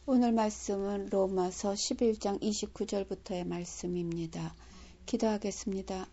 오늘 말씀은 로마서 11장 29절부터의 말씀입니다. 기도하겠습니다.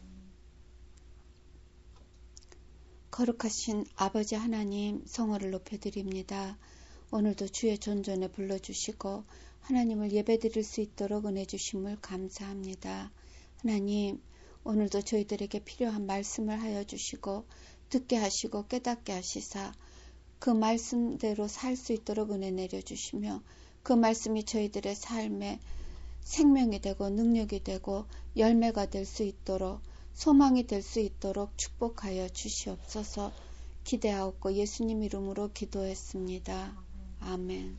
거룩하신 아버지 하나님, 성호를 높여드립니다. 오늘도 주의 존전에 불러주시고 하나님을 예배드릴 수 있도록 은혜 주심을 감사합니다. 하나님, 오늘도 저희들에게 필요한 말씀을 하여 주시고 듣게 하시고 깨닫게 하시사 그 말씀대로 살 수 있도록 은혜 내려주시며 그 말씀이 저희들의 삶에 생명이 되고 능력이 되고 열매가 될 수 있도록 소망이 될 수 있도록 축복하여 주시옵소서. 기대하옵고 예수님 이름으로 기도했습니다. 아멘.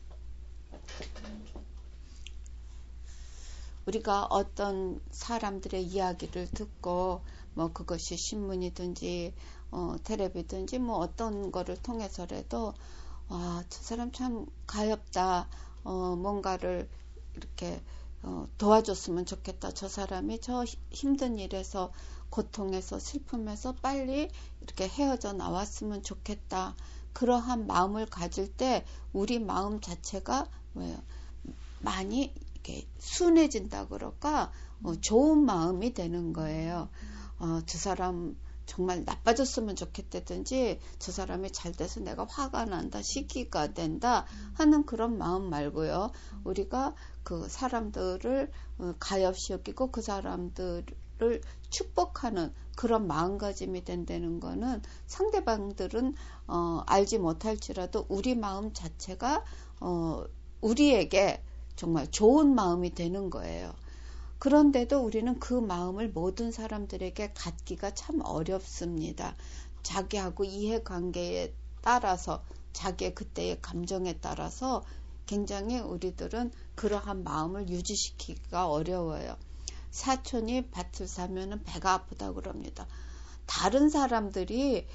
우리가 어떤 사람들의 이야기를 듣고 그것이 신문이든지 텔레비든지 어떤 거를 통해서라도 저 사람 참 가엾다. 뭔가를 이렇게 도와줬으면 좋겠다. 저 사람이 저 힘든 일에서 고통에서 슬픔에서 빨리 이렇게 헤어져 나왔으면 좋겠다. 그러한 마음을 가질 때 우리 마음 자체가 많이 이렇게 순해진다 그럴까? 좋은 마음이 되는 거예요. 저 사람 정말 나빠졌으면 좋겠다든지 저 사람이 잘 돼서 내가 화가 난다, 시기가 된다 하는 그런 마음 말고요. 우리가 그 사람들을 가엾이 여기고 그 사람들을 축복하는 그런 마음가짐이 된다는 거는 상대방들은 알지 못할지라도 우리 마음 자체가 우리에게 정말 좋은 마음이 되는 거예요. 그런데도 우리는 그 마음을 모든 사람들에게 갖기가 참 어렵습니다. 자기하고 이해관계에 따라서 자기의 그때의 감정에 따라서 굉장히 우리들은 그러한 마음을 유지시키기가 어려워요. 사촌이 밭을 사면 배가 아프다 그럽니다. 다른 사람들이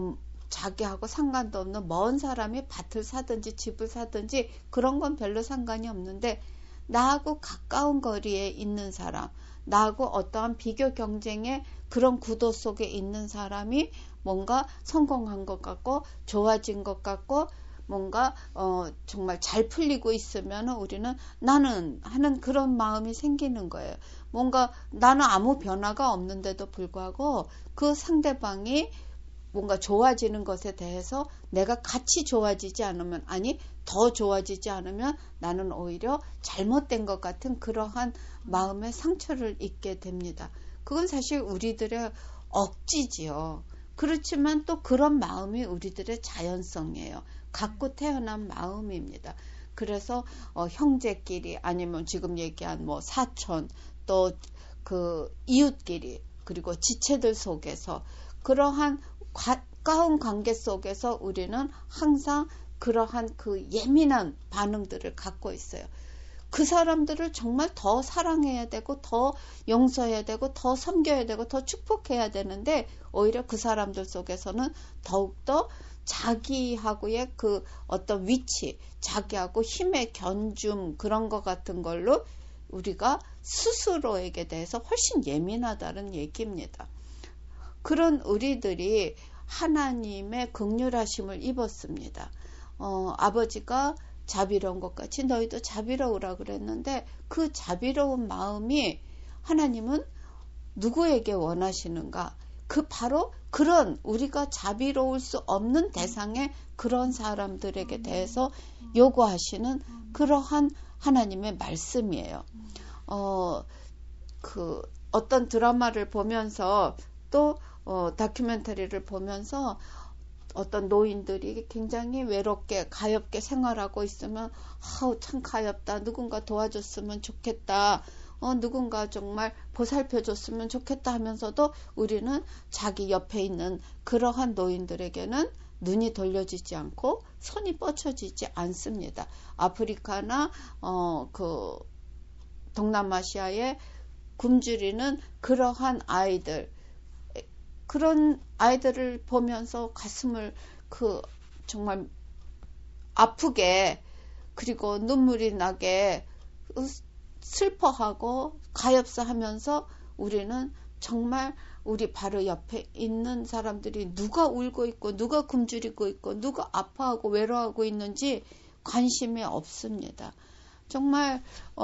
자기하고 상관도 없는 먼 사람이 밭을 사든지 집을 사든지 그런 건 별로 상관이 없는데 나하고 가까운 거리에 있는 사람, 나하고 어떠한 비교 경쟁의 그런 구도 속에 있는 사람이 뭔가 성공한 것 같고 좋아진 것 같고 뭔가 정말 잘 풀리고 있으면 우리는 나는 하는 그런 마음이 생기는 거예요. 뭔가 나는 아무 변화가 없는데도 불구하고 그 상대방이 뭔가 좋아지는 것에 대해서 내가 같이 좋아지지 않으면 더 좋아지지 않으면 나는 오히려 잘못된 것 같은 그러한 마음의 상처를 입게 됩니다. 그건 사실 우리들의 억지지요. 그렇지만 또 그런 마음이 우리들의 자연성이에요. 갖고 태어난 마음입니다. 그래서 형제끼리 아니면 지금 얘기한 사촌 또 그 이웃끼리 그리고 지체들 속에서 그러한 가까운 관계 속에서 우리는 항상 그러한 그 예민한 반응들을 갖고 있어요. 그 사람들을 정말 더 사랑해야 되고 더 용서해야 되고 더 섬겨야 되고 더 축복해야 되는데 오히려 그 사람들 속에서는 더욱더 자기하고의 그 어떤 위치, 자기하고 힘의 견줌 그런 것 같은 걸로 우리가 스스로에게 대해서 훨씬 예민하다는 얘기입니다. 그런 우리들이 하나님의 긍휼하심을 입었습니다. 아버지가 자비로운 것 같이 너희도 자비로우라 그랬는데 그 자비로운 마음이 하나님은 누구에게 원하시는가? 바로 그런 우리가 자비로울 수 없는 대상의 그런 사람들에게 대해서 요구하시는 그러한 하나님의 말씀이에요. 어떤 드라마를 보면서 또 다큐멘터리를 보면서 어떤 노인들이 굉장히 외롭게 가엾게 생활하고 있으면 참 가엾다. 누군가 도와줬으면 좋겠다. 누군가 정말 보살펴줬으면 좋겠다 하면서도 우리는 자기 옆에 있는 그러한 노인들에게는 눈이 돌려지지 않고 손이 뻗쳐지지 않습니다. 아프리카나 그 동남아시아의 굶주리는 그러한 아이들 그런 아이들을 보면서 가슴을 정말 아프게 그리고 눈물이 나게 슬퍼하고 가엾어 하면서 우리는 정말 우리 바로 옆에 있는 사람들이 누가 울고 있고 누가 굶주리고 있고 누가 아파하고 외로워하고 있는지 관심이 없습니다. 정말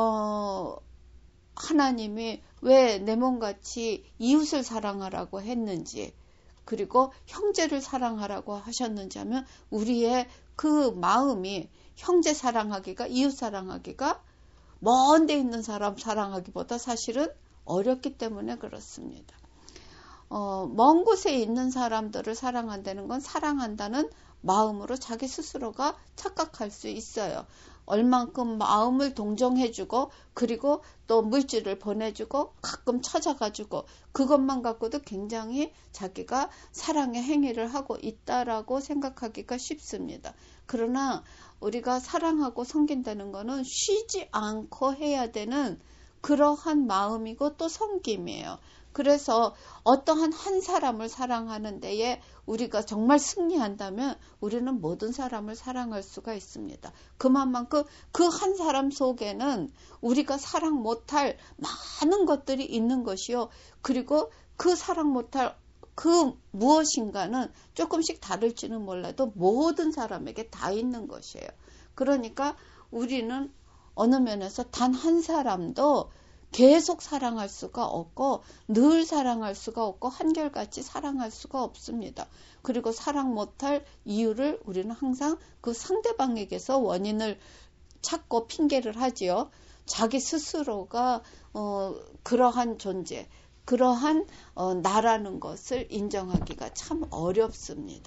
하나님이 왜 내 몸같이 이웃을 사랑하라고 했는지, 그리고 형제를 사랑하라고 하셨는지 하면 우리의 그 마음이 형제 사랑하기가, 이웃 사랑하기가 먼 데 있는 사람 사랑하기보다 사실은 어렵기 때문에 그렇습니다. 먼 곳에 있는 사람들을 사랑한다는 건 사랑한다는 마음으로 자기 스스로가 착각할 수 있어요. 얼만큼 마음을 동정해주고, 그리고 또 물질을 보내주고, 가끔 찾아가주고, 그것만 갖고도 굉장히 자기가 사랑의 행위를 하고 있다라고 생각하기가 쉽습니다. 그러나 우리가 사랑하고 섬긴다는 거는 쉬지 않고 해야 되는 그러한 마음이고 또 섬김이에요. 그래서 어떠한 한 사람을 사랑하는 데에 우리가 정말 승리한다면 우리는 모든 사람을 사랑할 수가 있습니다. 그만큼 그 한 사람 속에는 우리가 사랑 못할 많은 것들이 있는 것이요. 그리고 그 사랑 못할 그 무엇인가는 조금씩 다를지는 몰라도 모든 사람에게 다 있는 것이에요. 그러니까 우리는 어느 면에서 단 한 사람도 계속 사랑할 수가 없고, 늘 사랑할 수가 없고, 한결같이 사랑할 수가 없습니다. 그리고 사랑 못할 이유를 우리는 항상 그 상대방에게서 원인을 찾고 핑계를 하지요. 자기 스스로가 그러한 존재, 그러한 나라는 것을 인정하기가 참 어렵습니다.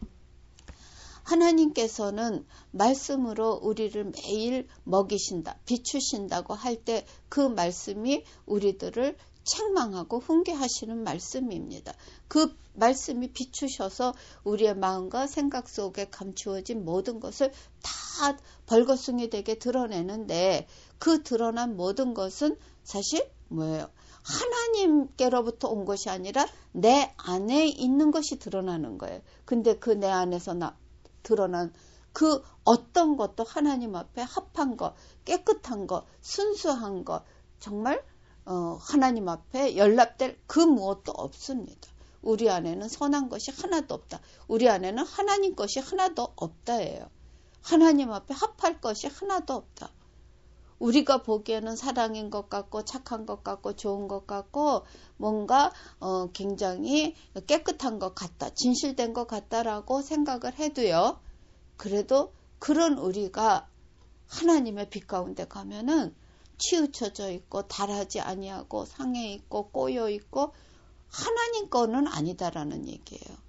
하나님께서는 말씀으로 우리를 매일 먹이신다, 비추신다고 할 때 그 말씀이 우리들을 책망하고 훈계하시는 말씀입니다. 그 말씀이 비추셔서 우리의 마음과 생각 속에 감추어진 모든 것을 다 벌거숭이 되게 드러내는데, 그 드러난 모든 것은 사실 뭐예요? 하나님께로부터 온 것이 아니라 내 안에 있는 것이 드러나는 거예요. 근데 그 내 안에서 드러난 그 어떤 것도 하나님 앞에 합한 것, 깨끗한 것, 순수한 것, 정말 하나님 앞에 연락될 그 무엇도 없습니다. 우리 안에는 선한 것이 하나도 없다. 우리 안에는 하나님 것이 하나도 없다예요. 하나님 앞에 합할 것이 하나도 없다. 우리가 보기에는 사랑인 것 같고 착한 것 같고 좋은 것 같고 뭔가 굉장히 깨끗한 것 같다, 진실된 것 같다라고 생각을 해도요. 그래도 그런 우리가 하나님의 빛 가운데 가면은 치우쳐져 있고 달하지 아니하고 상해 있고 꼬여 있고 하나님 거는 아니다라는 얘기예요.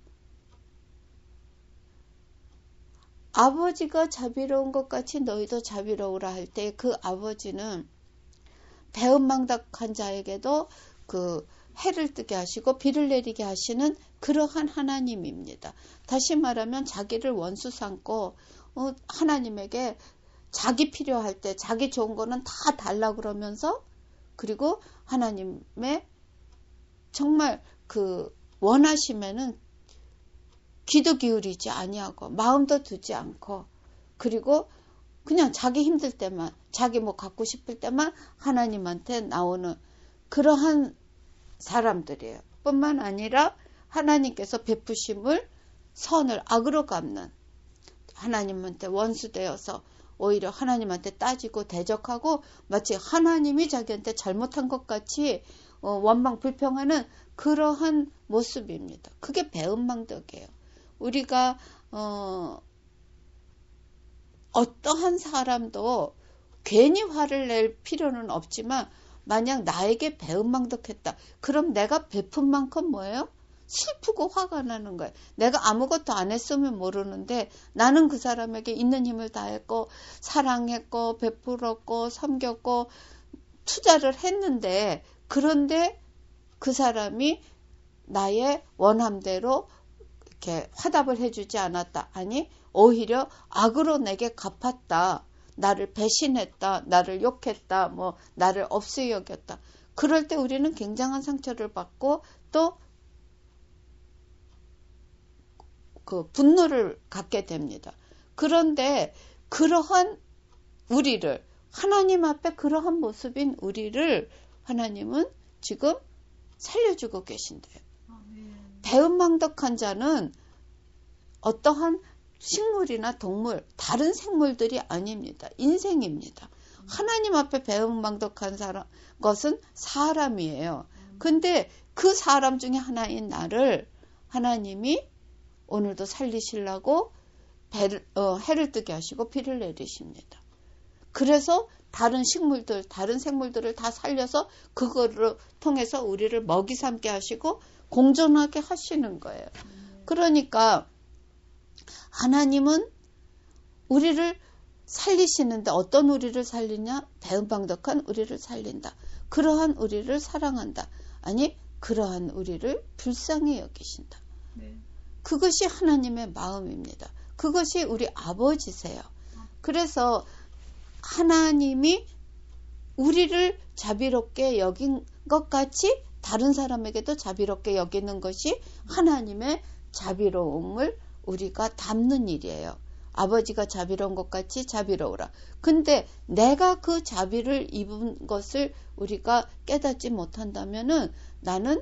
아버지가 자비로운 것 같이 너희도 자비로우라 할 때 그 아버지는 배은망덕한 자에게도 그 해를 뜨게 하시고 비를 내리게 하시는 그러한 하나님입니다. 다시 말하면 자기를 원수 삼고 하나님에게 자기 필요할 때 자기 좋은 거는 다 달라 그러면서, 그리고 하나님의 정말 그 원하시면은 귀도 기울이지 아니하고 마음도 두지 않고, 그리고 그냥 자기 힘들 때만, 자기 뭐 갖고 싶을 때만 하나님한테 나오는 그러한 사람들이에요. 뿐만 아니라 하나님께서 베푸심을, 선을 악으로 갚는, 하나님한테 원수되어서 오히려 하나님한테 따지고 대적하고 마치 하나님이 자기한테 잘못한 것 같이 원망 불평하는 그러한 모습입니다. 그게 배은망덕이에요. 우리가 어떠한 사람도 괜히 화를 낼 필요는 없지만 만약 나에게 배은망덕했다. 그럼 내가 베푼 만큼 뭐예요? 슬프고 화가 나는 거예요. 내가 아무것도 안 했으면 모르는데 나는 그 사람에게 있는 힘을 다했고 사랑했고 베풀었고 섬겼고 투자를 했는데, 그런데 그 사람이 나의 원함대로 이렇게 화답을 해주지 않았다. 아니 오히려 악으로 내게 갚았다. 나를 배신했다. 나를 욕했다. 뭐 나를 없이 여겼다. 그럴 때 우리는 굉장한 상처를 받고 또 그 분노를 갖게 됩니다. 그런데 그러한 우리를, 하나님 앞에 그러한 모습인 우리를 하나님은 지금 살려주고 계신대요. 배은망덕한 자는 어떠한 식물이나 동물, 다른 생물들이 아닙니다. 인생입니다. 하나님 앞에 배은망덕한 것은 사람이에요. 근데 그 사람 중에 하나인 나를 하나님이 오늘도 살리시려고 해를 뜨게 하시고 비를 내리십니다. 그래서 다른 식물들, 다른 생물들을 다 살려서 그거를 통해서 우리를 먹이 삼게 하시고 공존하게 하시는 거예요. 그러니까 하나님은 우리를 살리시는데 어떤 우리를 살리냐? 배은망덕한 우리를 살린다. 그러한 우리를 사랑한다. 아니, 그러한 우리를 불쌍히 여기신다. 네. 그것이 하나님의 마음입니다. 그것이 우리 아버지세요. 그래서 하나님이 우리를 자비롭게 여긴 것 같이 다른 사람에게도 자비롭게 여기는 것이 하나님의 자비로움을 우리가 담는 일이에요. 아버지가 자비로운 것 같이 자비로우라. 근데 내가 그 자비를 입은 것을 우리가 깨닫지 못한다면은 나는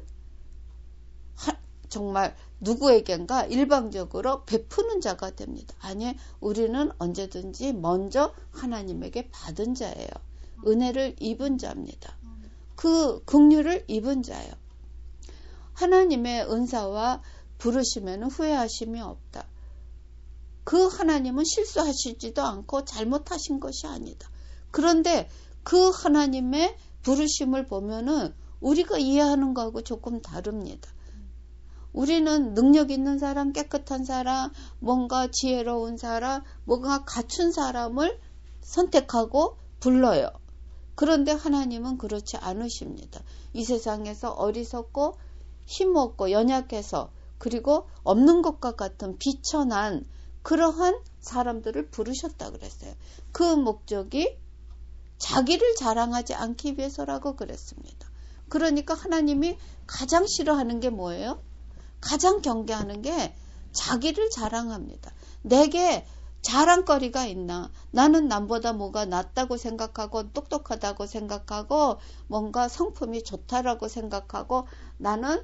정말 누구에겐가 일방적으로 베푸는 자가 됩니다. 아니, 우리는 언제든지 먼저 하나님에게 받은 자예요. 은혜를 입은 자입니다. 그 긍휼을 입은 자예요. 하나님의 은사와 부르시면 후회하심이 없다. 그 하나님은 실수하시지도 않고 잘못하신 것이 아니다. 그런데 그 하나님의 부르심을 보면은 우리가 이해하는 거하고 조금 다릅니다. 우리는 능력 있는 사람, 깨끗한 사람, 뭔가 지혜로운 사람, 뭔가 갖춘 사람을 선택하고 불러요. 그런데 하나님은 그렇지 않으십니다. 이 세상에서 어리석고 힘없고 연약해서 그리고 없는 것과 같은 비천한 그러한 사람들을 부르셨다 그랬어요. 그 목적이 자기를 자랑하지 않기 위해서라고 그랬습니다. 그러니까 하나님이 가장 싫어하는 게 뭐예요? 가장 경계하는 게 자기를 자랑합니다. 내게 자랑거리가 있나? 나는 남보다 뭐가 낫다고 생각하고 똑똑하다고 생각하고 뭔가 성품이 좋다라고 생각하고 나는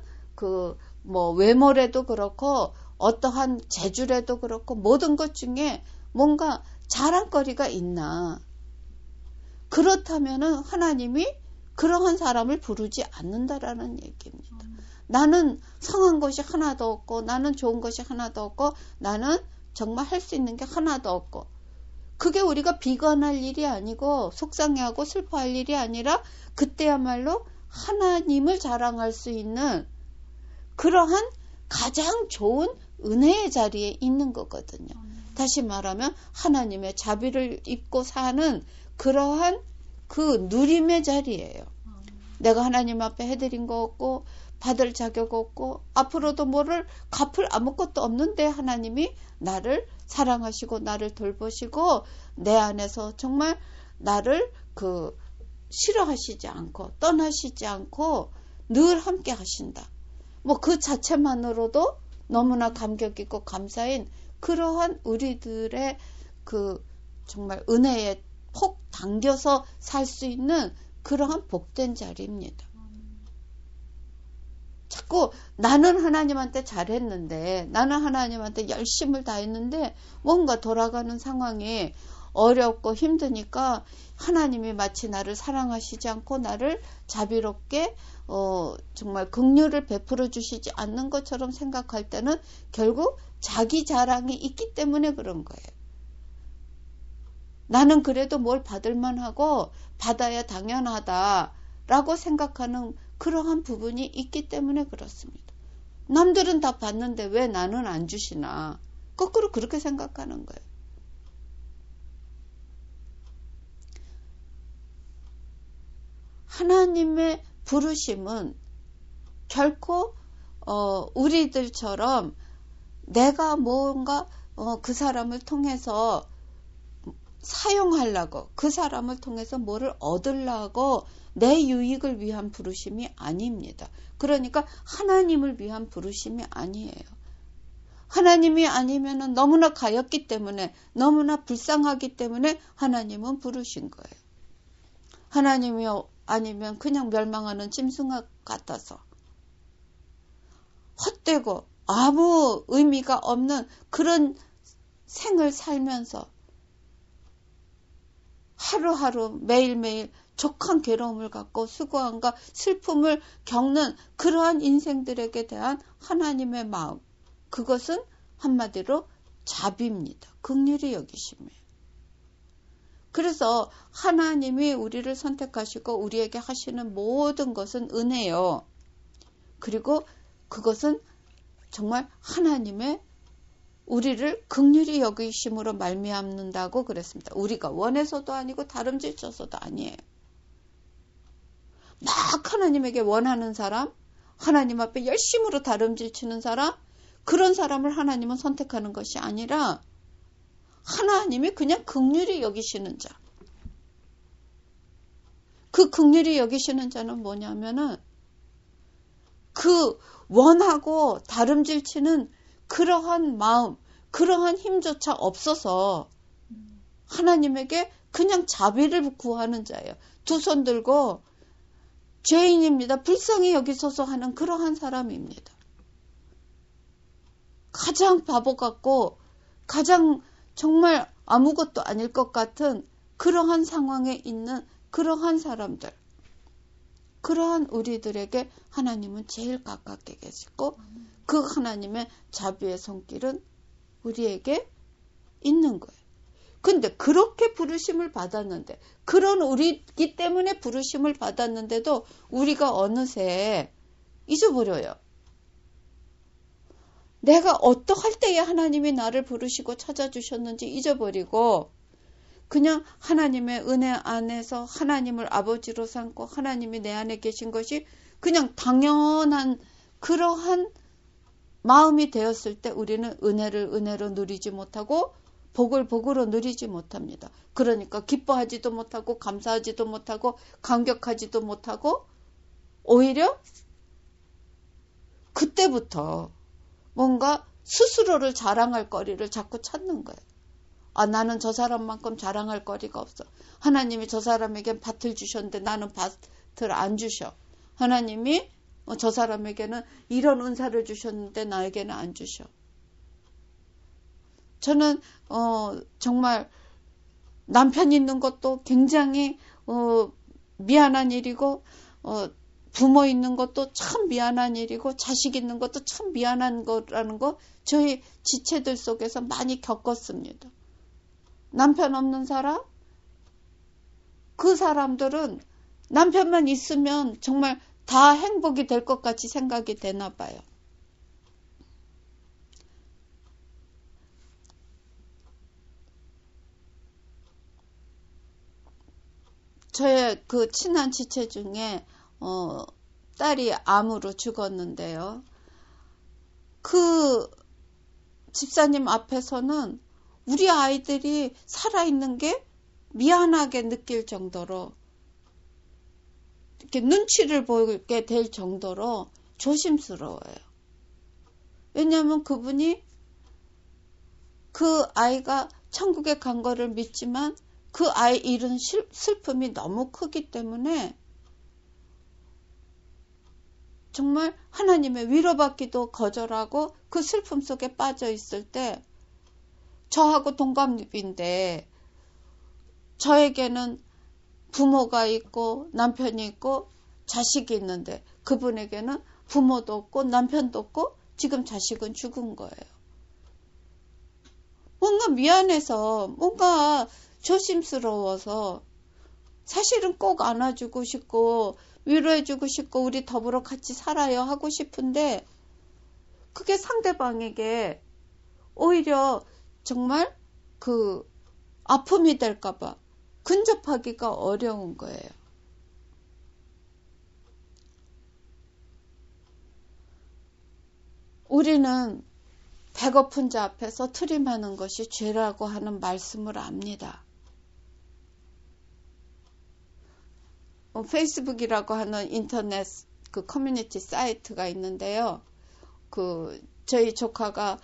외모래도 그렇고 어떠한 재주래도 그렇고 모든 것 중에 뭔가 자랑거리가 있나? 그렇다면은 하나님이 그러한 사람을 부르지 않는다라는 얘기입니다. 나는 성한 것이 하나도 없고 나는 좋은 것이 하나도 없고 나는 정말 할 수 있는 게 하나도 없고 그게 우리가 비관할 일이 아니고 속상해하고 슬퍼할 일이 아니라 그때야말로 하나님을 자랑할 수 있는 그러한 가장 좋은 은혜의 자리에 있는 거거든요. 다시 말하면 하나님의 자비를 입고 사는 그러한 그 누림의 자리예요. 내가 하나님 앞에 해드린 거 없고 받을 자격 없고 앞으로도 뭐를 갚을 아무것도 없는데 하나님이 나를 사랑하시고 나를 돌보시고 내 안에서 정말 나를 싫어하시지 않고 떠나시지 않고 늘 함께 하신다. 그 자체만으로도 너무나 감격 있고 감사인 그러한 우리들의 정말 은혜에 폭 당겨서 살 수 있는 그러한 복된 자리입니다. 자꾸 나는 하나님한테 잘했는데 나는 하나님한테 열심을 다했는데 뭔가 돌아가는 상황이 어렵고 힘드니까 하나님이 마치 나를 사랑하시지 않고 나를 자비롭게 정말 긍휼을 베풀어 주시지 않는 것처럼 생각할 때는 결국 자기 자랑이 있기 때문에 그런 거예요. 나는 그래도 뭘 받을 만하고 받아야 당연하다라고 생각하는 그러한 부분이 있기 때문에 그렇습니다. 남들은 다 받는데 왜 나는 안 주시나? 거꾸로 그렇게 생각하는 거예요. 하나님의 부르심은 결코 우리들처럼 내가 뭔가 그 사람을 통해서 사용하려고 그 사람을 통해서 뭐를 얻으려고 내 유익을 위한 부르심이 아닙니다. 그러니까 하나님을 위한 부르심이 아니에요. 하나님이 아니면은 너무나 가엾기 때문에 너무나 불쌍하기 때문에 하나님은 부르신 거예요. 하나님이 아니면 그냥 멸망하는 짐승 같아서 헛되고 아무 의미가 없는 그런 생을 살면서 하루하루 매일매일 족한 괴로움을 갖고 수고함과 슬픔을 겪는 그러한 인생들에게 대한 하나님의 마음, 그것은 한마디로 자비입니다. 긍휼히 여기심이에요. 그래서 하나님이 우리를 선택하시고 우리에게 하시는 모든 것은 은혜요. 그리고 그것은 정말 하나님의 우리를 긍휼히 여기심으로 말미암는다고 그랬습니다. 우리가 원해서도 아니고 다름질쳐서도 아니에요. 막 하나님에게 원하는 사람, 하나님 앞에 열심으로 다름질치는 사람, 그런 사람을 하나님은 선택하는 것이 아니라 하나님이 그냥 긍휼히 여기시는 자. 그 긍휼히 여기시는 자는 뭐냐면은 그 원하고 다름질치는 그러한 마음, 그러한 힘조차 없어서 하나님에게 그냥 자비를 구하는 자예요. 두 손 들고 죄인입니다. 불쌍히 여기소서 하는 그러한 사람입니다. 가장 바보 같고 가장 정말 아무것도 아닐 것 같은 그러한 상황에 있는 그러한 사람들, 그러한 우리들에게 하나님은 제일 가깝게 계시고 그 하나님의 자비의 손길은 우리에게 있는 거예요. 근데 그렇게 부르심을 받았는데, 그런 우리이기 때문에 부르심을 받았는데도 우리가 어느새 잊어버려요. 내가 어떠할 때에 하나님이 나를 부르시고 찾아주셨는지 잊어버리고 그냥 하나님의 은혜 안에서 하나님을 아버지로 삼고 하나님이 내 안에 계신 것이 그냥 당연한 그러한 마음이 되었을 때 우리는 은혜를 은혜로 누리지 못하고 복을 복으로 누리지 못합니다. 그러니까 기뻐하지도 못하고 감사하지도 못하고 감격하지도 못하고 오히려 그때부터 뭔가 스스로를 자랑할 거리를 자꾸 찾는 거예요. 아, 나는 저 사람만큼 자랑할 거리가 없어. 하나님이 저 사람에겐 밭을 주셨는데 나는 밭을 안 주셔. 하나님이 저 사람에게는 이런 은사를 주셨는데 나에게는 안 주셔. 저는 정말 남편 있는 것도 굉장히 미안한 일이고 부모 있는 것도 참 미안한 일이고 자식 있는 것도 참 미안한 거라는 거 저희 지체들 속에서 많이 겪었습니다. 남편 없는 사람? 그 사람들은 남편만 있으면 정말 다 행복이 될 것 같이 생각이 되나 봐요. 저의 그 친한 지체 중에 딸이 암으로 죽었는데요. 그 집사님 앞에서는 우리 아이들이 살아있는 게 미안하게 느낄 정도로 이렇게 눈치를 보게 될 정도로 조심스러워요. 왜냐하면 그분이 그 아이가 천국에 간 거를 믿지만 그 아이 잃은 슬픔이 너무 크기 때문에 정말 하나님의 위로받기도 거절하고 그 슬픔 속에 빠져 있을 때 저하고 동갑인데 저에게는 부모가 있고 남편이 있고 자식이 있는데 그분에게는 부모도 없고 남편도 없고 지금 자식은 죽은 거예요. 뭔가 미안해서 뭔가 조심스러워서 사실은 꼭 안아주고 싶고 위로해주고 싶고 우리 더불어 같이 살아요 하고 싶은데 그게 상대방에게 오히려 정말 그 아픔이 될까봐 근접하기가 어려운 거예요. 우리는 배고픈 자 앞에서 트림하는 것이 죄라고 하는 말씀을 압니다. 페이스북이라고 하는 인터넷 그 커뮤니티 사이트가 있는데요. 저희 조카가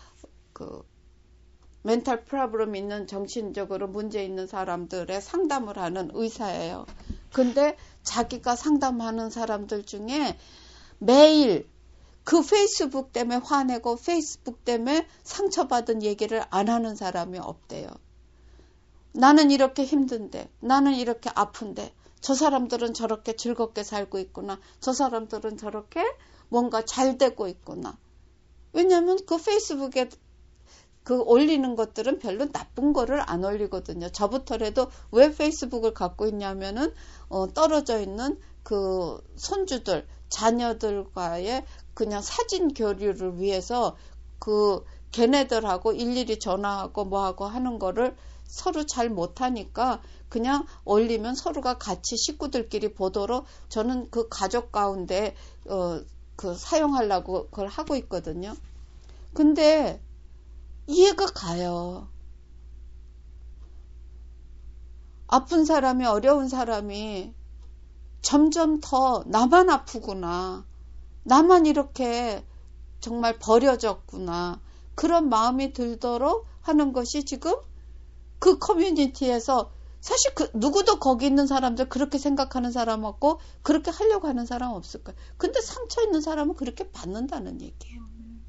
멘탈 프로블럼 있는 정신적으로 문제 있는 사람들의 상담을 하는 의사예요. 근데 자기가 상담하는 사람들 중에 매일 그 페이스북 때문에 화내고 페이스북 때문에 상처받은 얘기를 안 하는 사람이 없대요. 나는 이렇게 힘든데, 나는 이렇게 아픈데, 저 사람들은 저렇게 즐겁게 살고 있구나. 저 사람들은 저렇게 뭔가 잘 되고 있구나. 왜냐하면 그 페이스북에 그 올리는 것들은 별로 나쁜 거를 안 올리거든요. 저부터라도 왜 페이스북을 갖고 있냐면은 떨어져 있는 그 손주들, 자녀들과의 그냥 사진 교류를 위해서 그 걔네들하고 일일이 전화하고 뭐하고 하는 거를 서로 잘 못하니까 그냥 올리면 서로가 같이 식구들끼리 보도록 저는 그 가족 가운데 그 사용하려고 그걸 하고 있거든요. 근데 이해가 가요. 아픈 사람이, 어려운 사람이 점점 더 나만 아프구나. 나만 이렇게 정말 버려졌구나. 그런 마음이 들도록 하는 것이 지금 그 커뮤니티에서 사실 누구도 거기 있는 사람들 그렇게 생각하는 사람 없고 그렇게 하려고 하는 사람 없을 거예요. 근데 상처 있는 사람은 그렇게 받는다는 얘기예요.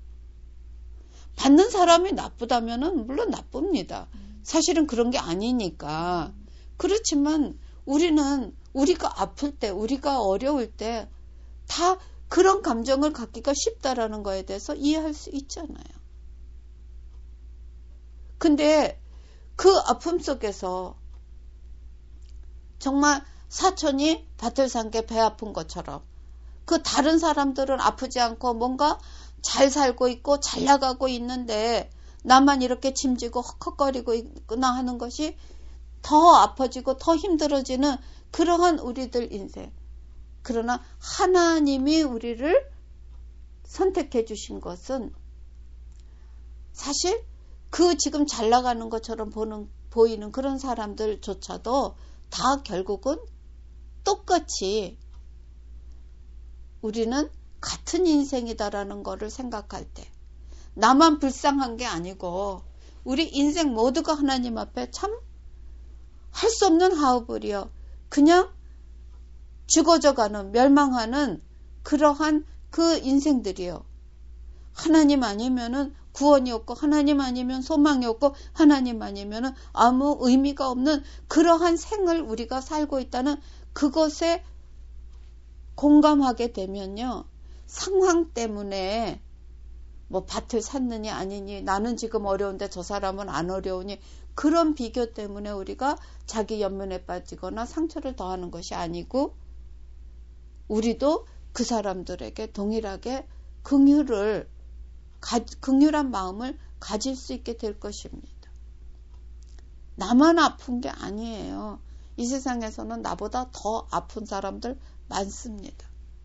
받는 사람이 나쁘다면은 물론 나쁩니다. 사실은 그런 게 아니니까. 그렇지만 우리는 우리가 아플 때, 우리가 어려울 때 다 그런 감정을 갖기가 쉽다라는 거에 대해서 이해할 수 있잖아요. 근데 그 아픔 속에서 정말 사촌이 밭을 산 게 배 아픈 것처럼 그 다른 사람들은 아프지 않고 뭔가 잘 살고 있고 잘 나가고 있는데 나만 이렇게 짐지고 헉헉거리고 있구나 하는 것이 더 아파지고 더 힘들어지는 그러한 우리들 인생. 그러나 하나님이 우리를 선택해 주신 것은 사실 그 지금 잘 나가는 것처럼 보이는 그런 사람들조차도 다 결국은 똑같이 우리는 같은 인생이다라는 거를 생각할 때 나만 불쌍한 게 아니고 우리 인생 모두가 하나님 앞에 참 할 수 없는 하업을이요. 그냥 죽어져가는 멸망하는 그러한 그 인생들이요. 하나님 아니면은 구원이 없고 하나님 아니면 소망이 없고 하나님 아니면은 아무 의미가 없는 그러한 생을 우리가 살고 있다는 그것에 공감하게 되면요. 상황 때문에 뭐 밭을 샀느니 아니니 나는 지금 어려운데 저 사람은 안 어려우니 그런 비교 때문에 우리가 자기 연민에 빠지거나 상처를 더하는 것이 아니고 우리도 그 사람들에게 동일하게 긍휼한 마음을 가질 수 있게 될 것입니다. 나만 아픈 게 아니에요. 이 세상에서는 나보다 더 아픈 사람들 많습니다.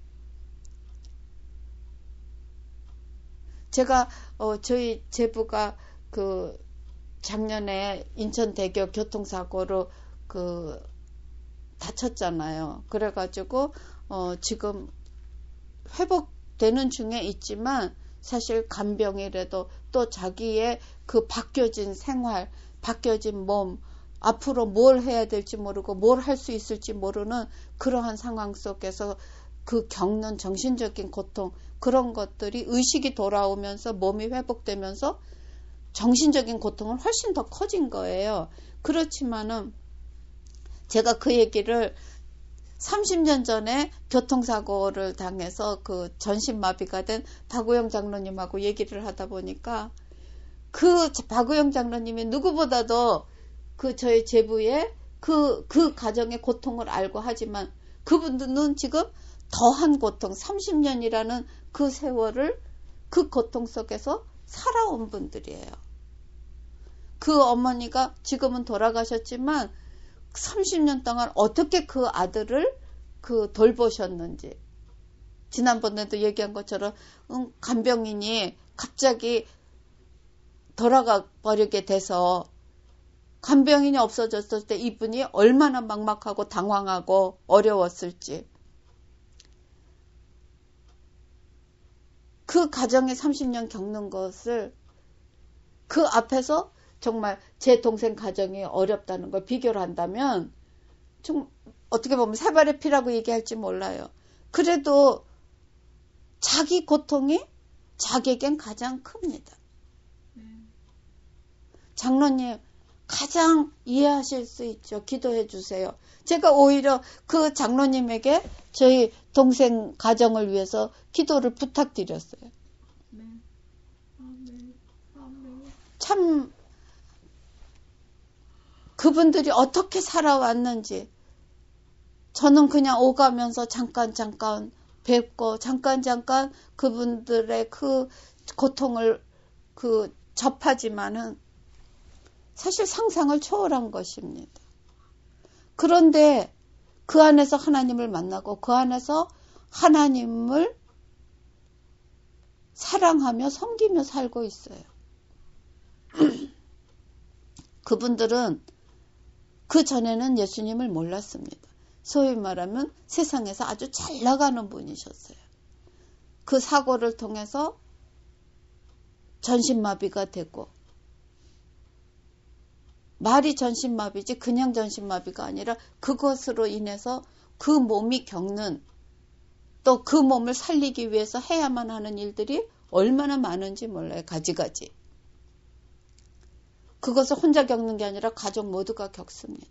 제가 저희 제부가 그 작년에 인천대교 교통사고로 그 다쳤잖아요. 그래가지고 지금 회복되는 중에 있지만 사실 간병이라도 또 자기의 그 바뀌어진 생활, 바뀌어진 몸, 앞으로 뭘 해야 될지 모르고 뭘 할 수 있을지 모르는 그러한 상황 속에서 그 겪는 정신적인 고통, 그런 것들이 의식이 돌아오면서 몸이 회복되면서 정신적인 고통은 훨씬 더 커진 거예요. 그렇지만은 제가 그 얘기를 30년 전에 교통사고를 당해서 그 전신마비가 된 박우영 장로님하고 얘기를 하다 보니까 그 박우영 장로님이 누구보다도 그 저희 제부의 그 가정의 고통을 알고 하지만 그분들은 지금 더한 고통, 30년이라는 그 세월을 그 고통 속에서 살아온 분들이에요. 그 어머니가 지금은 돌아가셨지만 30년 동안 어떻게 그 아들을 돌보셨는지. 지난번에도 얘기한 것처럼 간병인이 갑자기 돌아가 버리게 돼서 간병인이 없어졌을 때 이분이 얼마나 막막하고 당황하고 어려웠을지. 그 가정에 30년 겪는 것을 그 앞에서 정말 제 동생 가정이 어렵다는 걸 비교를 한다면 좀 어떻게 보면 세 발의 피라고 얘기할지 몰라요. 그래도 자기 고통이 자기에겐 가장 큽니다. 장로님, 가장 이해하실 수 있죠. 기도해 주세요. 제가 오히려 그 장로님에게 저희 동생 가정을 위해서 기도를 부탁드렸어요. 참 그분들이 어떻게 살아왔는지 저는 그냥 오가면서 잠깐 뵙고 잠깐 그분들의 그 고통을 접하지만은 사실 상상을 초월한 것입니다. 그런데 그 안에서 하나님을 만나고 그 안에서 하나님을 사랑하며 섬기며 살고 있어요. 그분들은 그 전에는 예수님을 몰랐습니다. 소위 말하면 세상에서 아주 잘 나가는 분이셨어요. 그 사고를 통해서 전신마비가 되고, 말이 전신마비지 그냥 전신마비가 아니라 그것으로 인해서 그 몸이 겪는, 또 그 몸을 살리기 위해서 해야만 하는 일들이 얼마나 많은지 몰라요. 가지가지. 그것을 혼자 겪는 게 아니라 가족 모두가 겪습니다.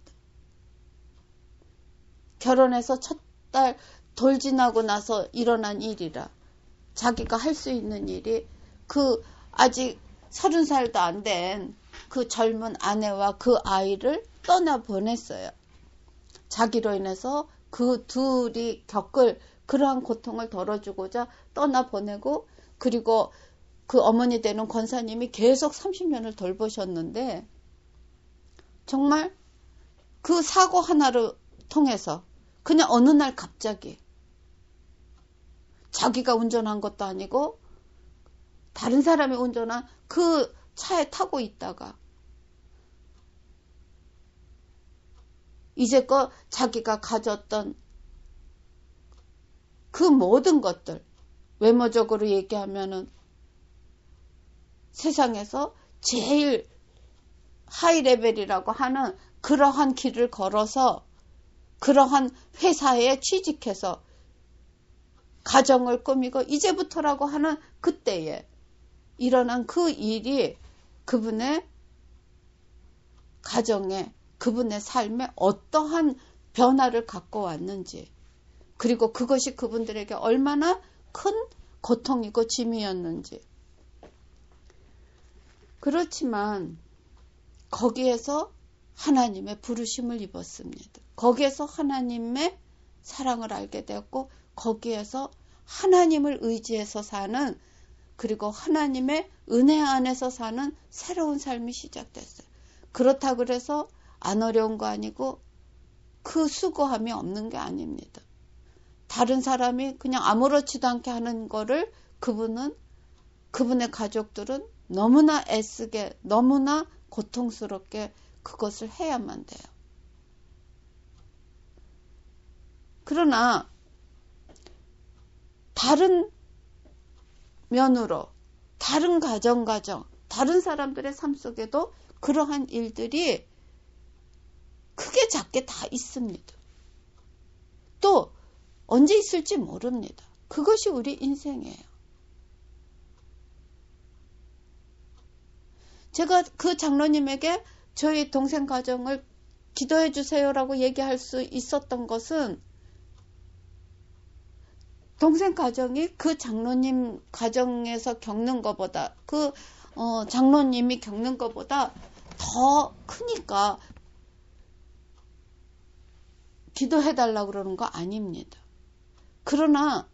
결혼해서 첫 달 돌 지나고 나서 일어난 일이라 자기가 할 수 있는 일이 그 아직 30살도 안 된 그 젊은 아내와 그 아이를 떠나보냈어요. 자기로 인해서 그 둘이 겪을 그러한 고통을 덜어주고자 떠나보내고, 그리고 그 어머니 되는 권사님이 계속 30년을 돌보셨는데, 정말 그 사고 하나를 통해서 그냥 어느 날 갑자기 자기가 운전한 것도 아니고 다른 사람이 운전한 그 차에 타고 있다가 이제껏 자기가 가졌던 그 모든 것들, 외모적으로 얘기하면은 세상에서 제일 하이 레벨이라고 하는 그러한 길을 걸어서 그러한 회사에 취직해서 가정을 꾸미고 이제부터라고 하는 그때에 일어난 그 일이 그분의 가정에, 그분의 삶에 어떠한 변화를 갖고 왔는지, 그리고 그것이 그분들에게 얼마나 큰 고통이고 짐이었는지. 그렇지만 거기에서 하나님의 부르심을 입었습니다. 거기에서 하나님의 사랑을 알게 되었고, 거기에서 하나님을 의지해서 사는, 그리고 하나님의 은혜 안에서 사는 새로운 삶이 시작됐어요. 그렇다고 그래서 안 어려운 거 아니고 그 수고함이 없는 게 아닙니다. 다른 사람이 그냥 아무렇지도 않게 하는 거를 그분의 가족들은 너무나 애쓰게, 너무나 고통스럽게 그것을 해야만 돼요. 그러나 다른 면으로 다른 가정, 다른 사람들의 삶 속에도 그러한 일들이 크게 작게 다 있습니다. 또 언제 있을지 모릅니다. 그것이 우리 인생이에요. 제가 그 장로님에게 저희 동생 가정을 기도해 주세요라고 얘기할 수 있었던 것은, 동생 가정이 그 장로님 가정에서 겪는 것보다, 장로님이 겪는 것보다 더 크니까 기도해 달라고 그러는 거 아닙니다. 그러나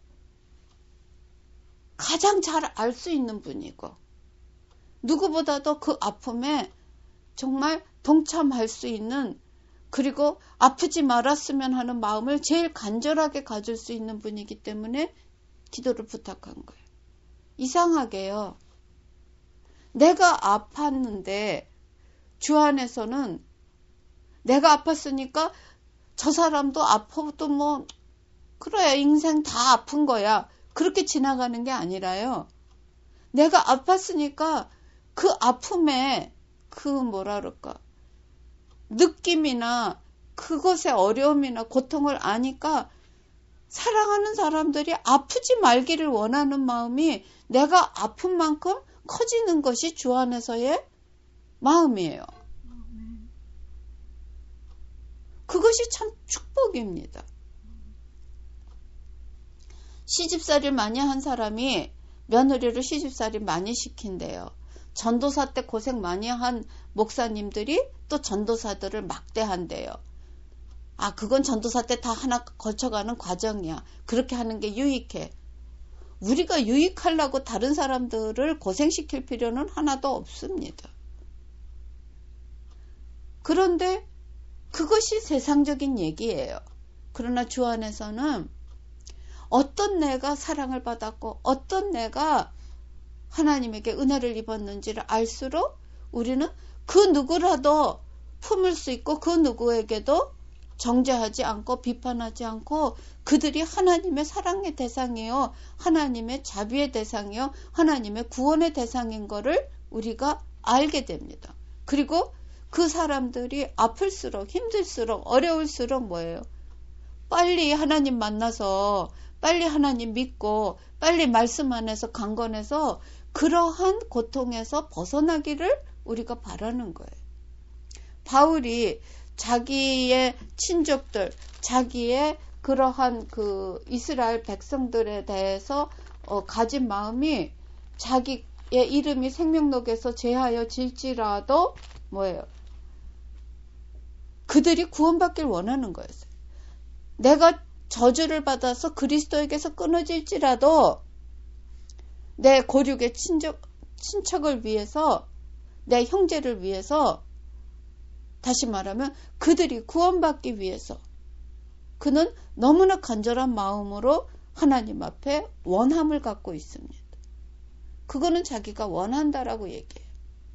가장 잘 알 수 있는 분이고, 누구보다도 그 아픔에 정말 동참할 수 있는, 그리고 아프지 말았으면 하는 마음을 제일 간절하게 가질 수 있는 분이기 때문에 기도를 부탁한 거예요. 이상하게요, 내가 아팠는데 주 안에서는 내가 아팠으니까 저 사람도 아파도 뭐 그래, 인생 다 아픈 거야, 그렇게 지나가는 게 아니라요, 내가 아팠으니까 그 아픔에 느낌이나 그것의 어려움이나 고통을 아니까 사랑하는 사람들이 아프지 말기를 원하는 마음이 내가 아픈 만큼 커지는 것이 주 안에서의 마음이에요. 그것이 참 축복입니다. 시집살이를 많이 한 사람이 며느리를 시집살이 많이 시킨대요. 전도사 때 고생 많이 한 목사님들이 또 전도사들을 막대한대요. 아, 그건 전도사 때 다 하나 거쳐가는 과정이야. 그렇게 하는 게 유익해. 우리가 유익하려고 다른 사람들을 고생시킬 필요는 하나도 없습니다. 그런데 그것이 세상적인 얘기예요. 그러나 주 안에서는 어떤 내가 사랑을 받았고 어떤 내가 하나님에게 은혜를 입었는지를 알수록 우리는 그 누구라도 품을 수 있고 그 누구에게도 정죄하지 않고 비판하지 않고 그들이 하나님의 사랑의 대상이요, 하나님의 자비의 대상이요, 하나님의 구원의 대상인 것을 우리가 알게 됩니다. 그리고 그 사람들이 아플수록 힘들수록 어려울수록 뭐예요? 빨리 하나님 만나서 빨리 하나님 믿고 빨리 말씀 안에서 강건해서 그러한 고통에서 벗어나기를 우리가 바라는 거예요. 바울이 자기의 친족들, 자기의 그러한 그 이스라엘 백성들에 대해서 가진 마음이 자기의 이름이 생명록에서 제하여 질지라도 뭐예요? 그들이 구원받길 원하는 거였어요. 내가 저주를 받아서 그리스도에게서 끊어질지라도 내 고륙의 친척을 위해서, 내 형제를 위해서, 다시 말하면 그들이 구원받기 위해서 그는 너무나 간절한 마음으로 하나님 앞에 원함을 갖고 있습니다. 그거는 자기가 원한다라고 얘기해요.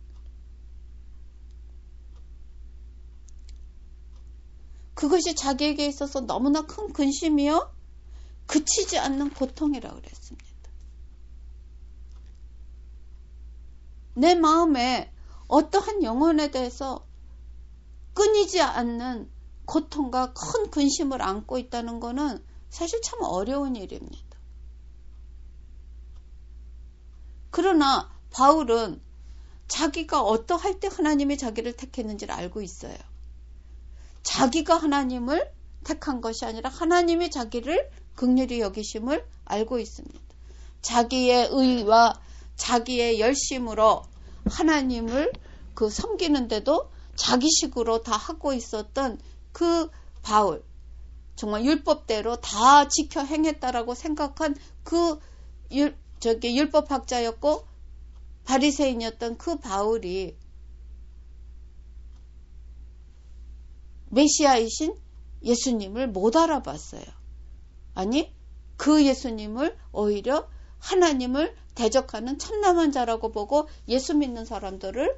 그것이 자기에게 있어서 너무나 큰 근심이요, 그치지 않는 고통이라고 그랬습니다. 내 마음에 어떠한 영혼에 대해서 끊이지 않는 고통과 큰 근심을 안고 있다는 것은 사실 참 어려운 일입니다. 그러나 바울은 자기가 어떠할 때 하나님이 자기를 택했는지를 알고 있어요. 자기가 하나님을 택한 것이 아니라 하나님이 자기를 긍휼히 여기심을 알고 있습니다. 자기의 의와 자기의 열심으로 하나님을 섬기는데도 자기식으로 다 하고 있었던 그 바울, 정말 율법대로 다 지켜 행했다라고 생각한 그 율법학자였고 바리새인이었던 그 바울이 메시아이신 예수님을 못 알아봤어요. 아니, 그 예수님을 오히려 하나님을 대적하는 참남한 자라고 보고 예수 믿는 사람들을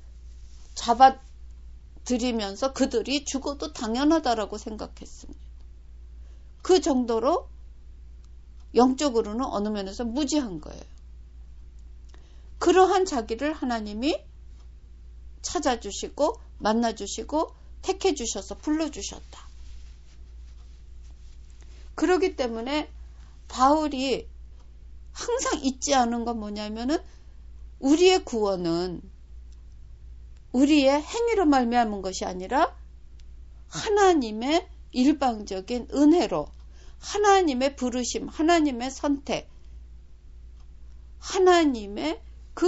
잡아들이면서 그들이 죽어도 당연하다라고 생각했습니다. 그 정도로 영적으로는 어느 면에서 무지한 거예요. 그러한 자기를 하나님이 찾아주시고 만나주시고 택해주셔서 불러주셨다. 그렇기 때문에 바울이 항상 잊지 않은 건 뭐냐면은 우리의 구원은 우리의 행위로 말미암은 것이 아니라 하나님의 일방적인 은혜로, 하나님의 부르심, 하나님의 선택, 하나님의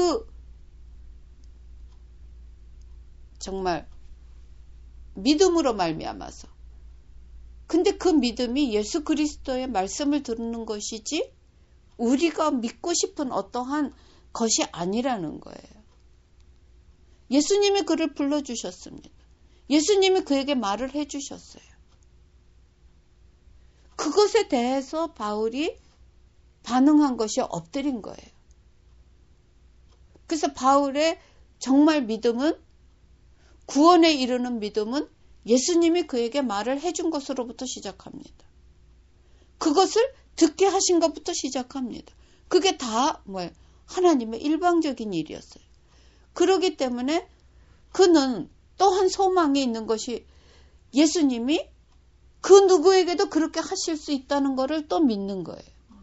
정말 믿음으로 말미암아서. 근데 그 믿음이 예수 그리스도의 말씀을 듣는 것이지 우리가 믿고 싶은 어떠한 것이 아니라는 거예요. 예수님이 그를 불러주셨습니다. 예수님이 그에게 말을 해주셨어요. 그것에 대해서 바울이 반응한 것이 엎드린 거예요. 그래서 바울의 정말 믿음은, 구원에 이르는 믿음은 예수님이 그에게 말을 해준 것으로부터 시작합니다. 그것을 듣게 하신 것부터 시작합니다. 그게 다 뭐예요? 하나님의 일방적인 일이었어요. 그렇기 때문에 그는 또한 소망이 있는 것이 예수님이 그 누구에게도 그렇게 하실 수 있다는 것을 또 믿는 거예요.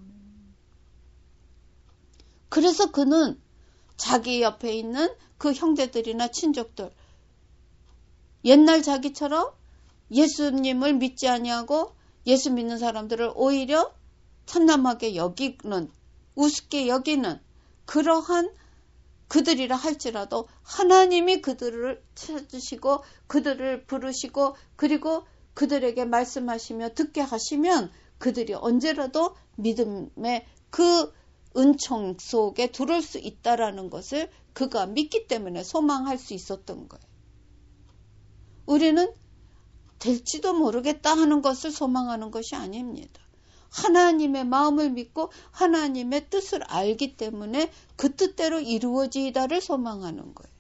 그래서 그는 자기 옆에 있는 그 형제들이나 친족들, 옛날 자기처럼 예수님을 믿지 아니하고 예수 믿는 사람들을 오히려 천남하게 여기는, 우습게 여기는 그러한 그들이라 할지라도 하나님이 그들을 찾으시고 그들을 부르시고 그리고 그들에게 말씀하시며 듣게 하시면 그들이 언제라도 믿음의 그 은총 속에 들어올 수 있다라는 것을 그가 믿기 때문에 소망할 수 있었던 거예요. 우리는 될지도 모르겠다 하는 것을 소망하는 것이 아닙니다. 하나님의 마음을 믿고 하나님의 뜻을 알기 때문에 그 뜻대로 이루어지다를 소망하는 거예요.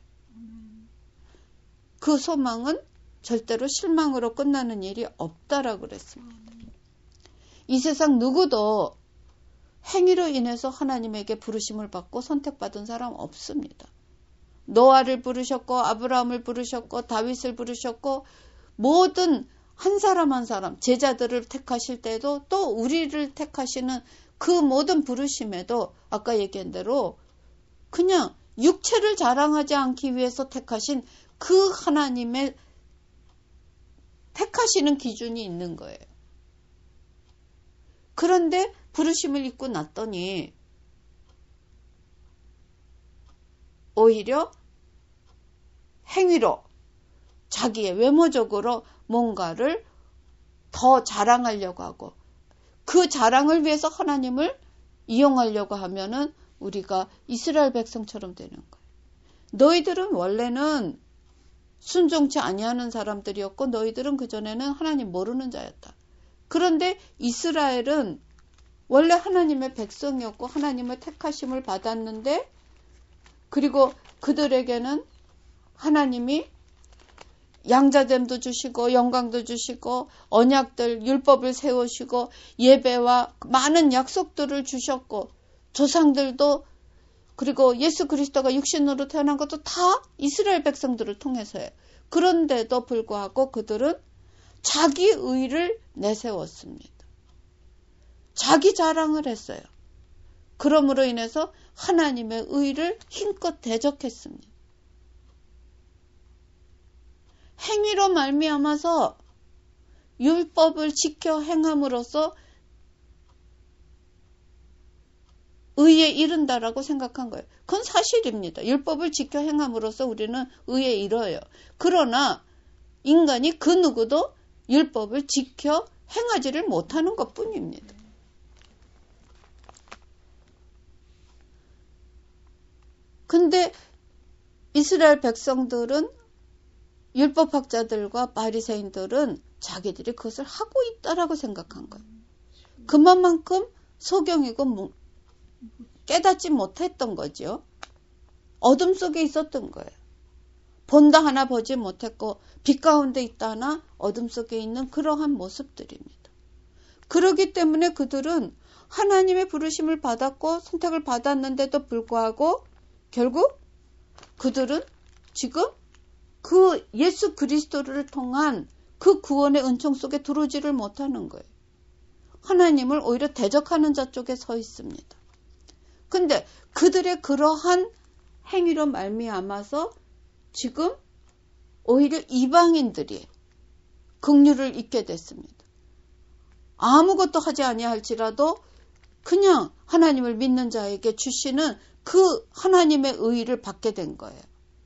그 소망은 절대로 실망으로 끝나는 일이 없다라고 그랬습니다. 이 세상 누구도 행위로 인해서 하나님에게 부르심을 받고 선택받은 사람 없습니다. 노아를 부르셨고 아브라함을 부르셨고 다윗을 부르셨고 모든 한 사람 한 사람 제자들을 택하실 때도 또 우리를 택하시는 그 모든 부르심에도 아까 얘기한 대로 그냥 육체를 자랑하지 않기 위해서 택하신 그 하나님의 택하시는 기준이 있는 거예요. 그런데 부르심을 입고 났더니 오히려 행위로 자기의 외모적으로 뭔가를 더 자랑하려고 하고 그 자랑을 위해서 하나님을 이용하려고 하면은 우리가 이스라엘 백성처럼 되는 거예요. 너희들은 원래는 순종치 아니하는 사람들이었고 너희들은 그전에는 하나님 모르는 자였다. 그런데 이스라엘은 원래 하나님의 백성이었고 하나님의 택하심을 받았는데 그리고 그들에게는 하나님이 양자됨도 주시고 영광도 주시고 언약들 율법을 세우시고 예배와 많은 약속들을 주셨고 조상들도 그리고 예수 그리스도가 육신으로 태어난 것도 다 이스라엘 백성들을 통해서예요. 그런데도 불구하고 그들은 자기 의를 내세웠습니다. 자기 자랑을 했어요. 그러므로 인해서 하나님의 의를 힘껏 대적했습니다. 행위로 말미암아서 율법을 지켜 행함으로써 의에 이른다라고 생각한 거예요. 그건 사실입니다. 율법을 지켜 행함으로써 우리는 의에 이뤄요. 그러나 인간이 그 누구도 율법을 지켜 행하지를 못하는 것뿐입니다. 근데 이스라엘 백성들은 율법학자들과 바리새인들은 자기들이 그것을 하고 있다라고 생각한 거예요. 그만큼 소경이고 깨닫지 못했던 거죠. 어둠 속에 있었던 거예요. 본다 하나 보지 못했고 빛 가운데 있다 하나 어둠 속에 있는 그러한 모습들입니다. 그렇기 때문에 그들은 하나님의 부르심을 받았고 선택을 받았는데도 불구하고 결국 그들은 지금 그 예수 그리스도를 통한 그 구원의 은총 속에 들어오지를 못하는 거예요. 하나님을 오히려 대적하는 자 쪽에 서 있습니다. 근데 그들의 그러한 행위로 말미암아서 지금 오히려 이방인들이 긍휼을 잊게 됐습니다. 아무것도 하지 아니할지라도 그냥 하나님을 믿는 자에게 주시는 그 하나님의 의를 받게 된 거예요.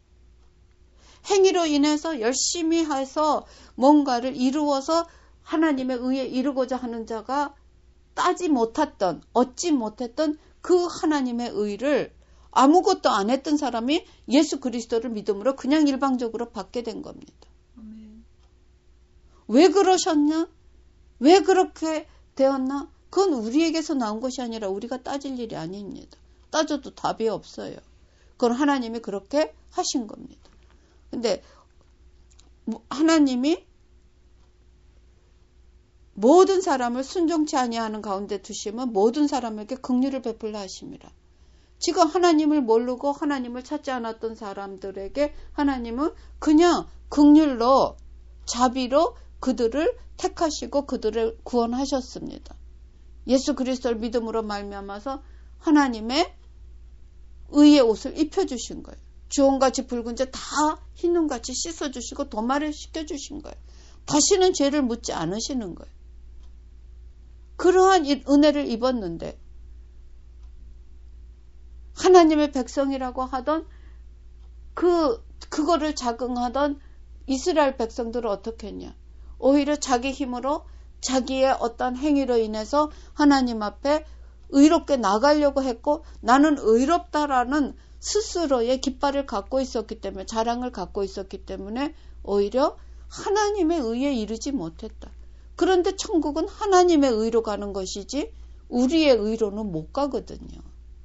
행위로 인해서 열심히 해서 뭔가를 이루어서 하나님의 의에 이루고자 하는 자가 따지 못했던, 얻지 못했던 그 하나님의 의를 아무것도 안 했던 사람이 예수 그리스도를 믿음으로 그냥 일방적으로 받게 된 겁니다. 아멘. 왜 그러셨냐? 왜 그렇게 되었나? 그건 우리에게서 나온 것이 아니라 우리가 따질 일이 아닙니다. 따져도 답이 없어요. 그건 하나님이 그렇게 하신 겁니다. 근데 하나님이 모든 사람을 순종치 아니하는 가운데 두시면 모든 사람에게 긍휼을 베풀라 하십니다. 지금 하나님을 모르고 하나님을 찾지 않았던 사람들에게 하나님은 그냥 긍휼로 자비로 그들을 택하시고 그들을 구원하셨습니다. 예수 그리스도를 믿음으로 말미암아서 하나님의 의의 옷을 입혀주신 거예요. 주홍같이 붉은 자 다 흰눈같이 씻어주시고 도말을 시켜주신 거예요. 다시는 죄를 묻지 않으시는 거예요. 그러한 은혜를 입었는데 하나님의 백성이라고 하던 그거를 자긍하던 이스라엘 백성들은 어떻게 했냐? 오히려 자기 힘으로 자기의 어떤 행위로 인해서 하나님 앞에 의롭게 나가려고 했고 나는 의롭다라는 스스로의 깃발을 갖고 있었기 때문에 자랑을 갖고 있었기 때문에 오히려 하나님의 의에 이르지 못했다. 그런데 천국은 하나님의 의로 가는 것이지 우리의 의로는 못 가거든요.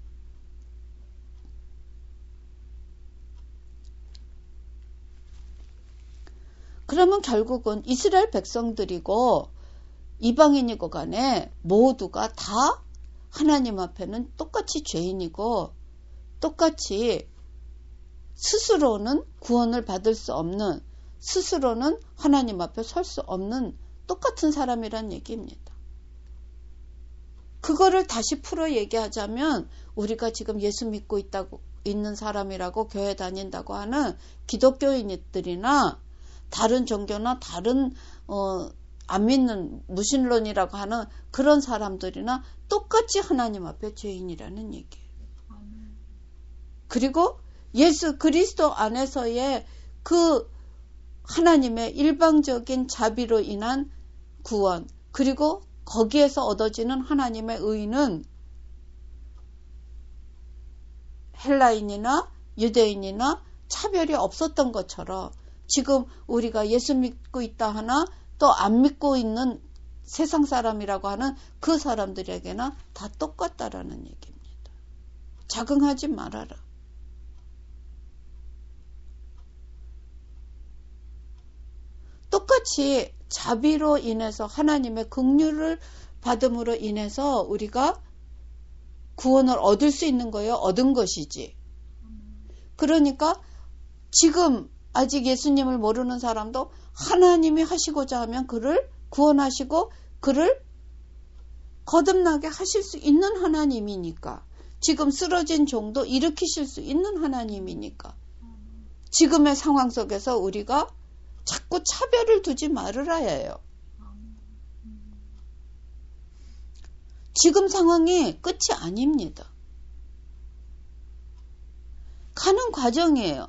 그러면 결국은 이스라엘 백성들이고 이방인이고 간에 모두가 다 하나님 앞에는 똑같이 죄인이고 똑같이 스스로는 구원을 받을 수 없는, 스스로는 하나님 앞에 설 수 없는 똑같은 사람이란 얘기입니다. 그거를 다시 풀어 얘기하자면 우리가 지금 예수 믿고 있는 사람이라고 교회 다닌다고 하는 기독교인들이나 다른 종교나 다른 안 믿는 무신론이라고 하는 그런 사람들이나 똑같이 하나님 앞에 죄인이라는 얘기예요. 그리고 예수 그리스도 안에서의 그 하나님의 일방적인 자비로 인한 구원, 그리고 거기에서 얻어지는 하나님의 의는 헬라인이나 유대인이나 차별이 없었던 것처럼 지금 우리가 예수 믿고 있다 하나 또 안 믿고 있는 세상 사람이라고 하는 그 사람들에게나 다 똑같다라는 얘기입니다. 자긍하지 말아라. 똑같이 자비로 인해서 하나님의 긍휼을 받음으로 인해서 우리가 구원을 얻을 수 있는 거예요. 얻은 것이지. 그러니까 지금 아직 예수님을 모르는 사람도 하나님이 하시고자 하면 그를 구원하시고 그를 거듭나게 하실 수 있는 하나님이니까. 지금 쓰러진 종도 일으키실 수 있는 하나님이니까. 지금의 상황 속에서 우리가 자꾸 차별을 두지 말으라 해요. 지금 상황이 끝이 아닙니다. 가는 과정이에요.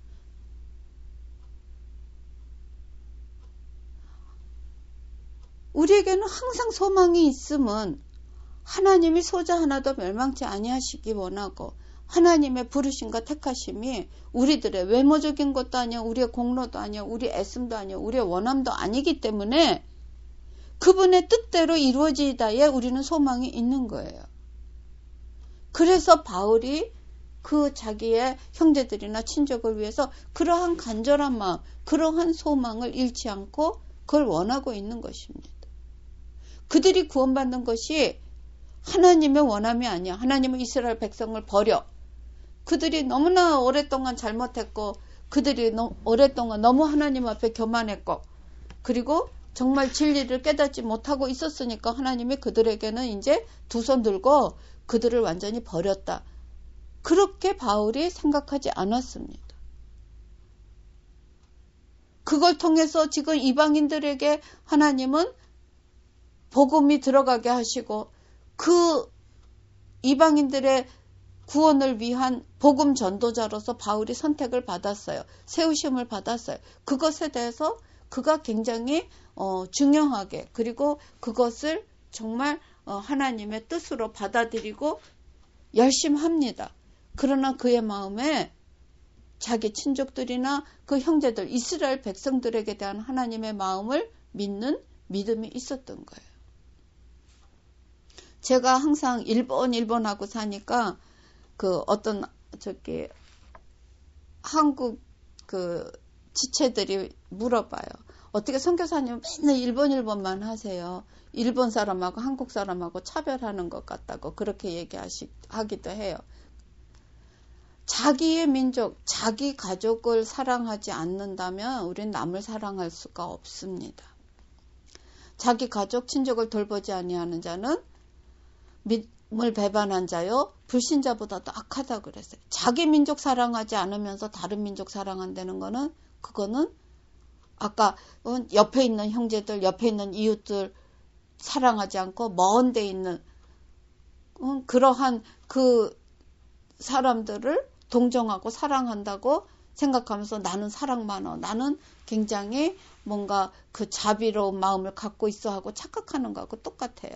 우리에게는 항상 소망이 있음은 하나님이 소자 하나도 멸망치 아니하시기 원하고 하나님의 부르심과 택하심이 우리들의 외모적인 것도 아니야, 우리의 공로도 아니야, 우리 애씀도 아니야, 우리의 원함도 아니기 때문에 그분의 뜻대로 이루어지다에 우리는 소망이 있는 거예요. 그래서 바울이 그 자기의 형제들이나 친족을 위해서 그러한 간절한 마음, 그러한 소망을 잃지 않고 그걸 원하고 있는 것입니다. 그들이 구원받는 것이 하나님의 원함이 아니야. 하나님은 이스라엘 백성을 버려. 그들이 너무나 오랫동안 잘못했고 그들이 오랫동안 너무 하나님 앞에 교만했고 그리고 정말 진리를 깨닫지 못하고 있었으니까 하나님이 그들에게는 이제 두 손 들고 그들을 완전히 버렸다. 그렇게 바울이 생각하지 않았습니다. 그걸 통해서 지금 이방인들에게 하나님은 복음이 들어가게 하시고 그 이방인들의 구원을 위한 복음 전도자로서 바울이 선택을 받았어요. 세우심을 받았어요. 그것에 대해서 그가 굉장히 중요하게 그리고 그것을 정말 하나님의 뜻으로 받아들이고 열심히 합니다. 그러나 그의 마음에 자기 친족들이나 그 형제들 이스라엘 백성들에게 대한 하나님의 마음을 믿는 믿음이 있었던 거예요. 제가 항상 일본 하고 사니까 그 어떤 한국 그 지체들이 물어봐요. 어떻게 선교사님 맨날 일본만 하세요. 일본 사람하고 한국 사람하고 차별하는 것 같다고 그렇게 얘기하기도 해요. 자기의 민족, 자기 가족을 사랑하지 않는다면 우린 남을 사랑할 수가 없습니다. 자기 가족 친족을 돌보지 아니하는 자는 믿음을 배반한 자요 불신자보다도 악하다 그랬어요. 자기 민족 사랑하지 않으면서 다른 민족 사랑한다는 거는 그거는 아까 옆에 있는 형제들, 옆에 있는 이웃들 사랑하지 않고 먼 데 있는 그러한 그 사람들을 동정하고 사랑한다고 생각하면서 나는 사랑 많어. 나는 굉장히 뭔가 그 자비로운 마음을 갖고 있어 하고 착각하는 거하고 똑같아요.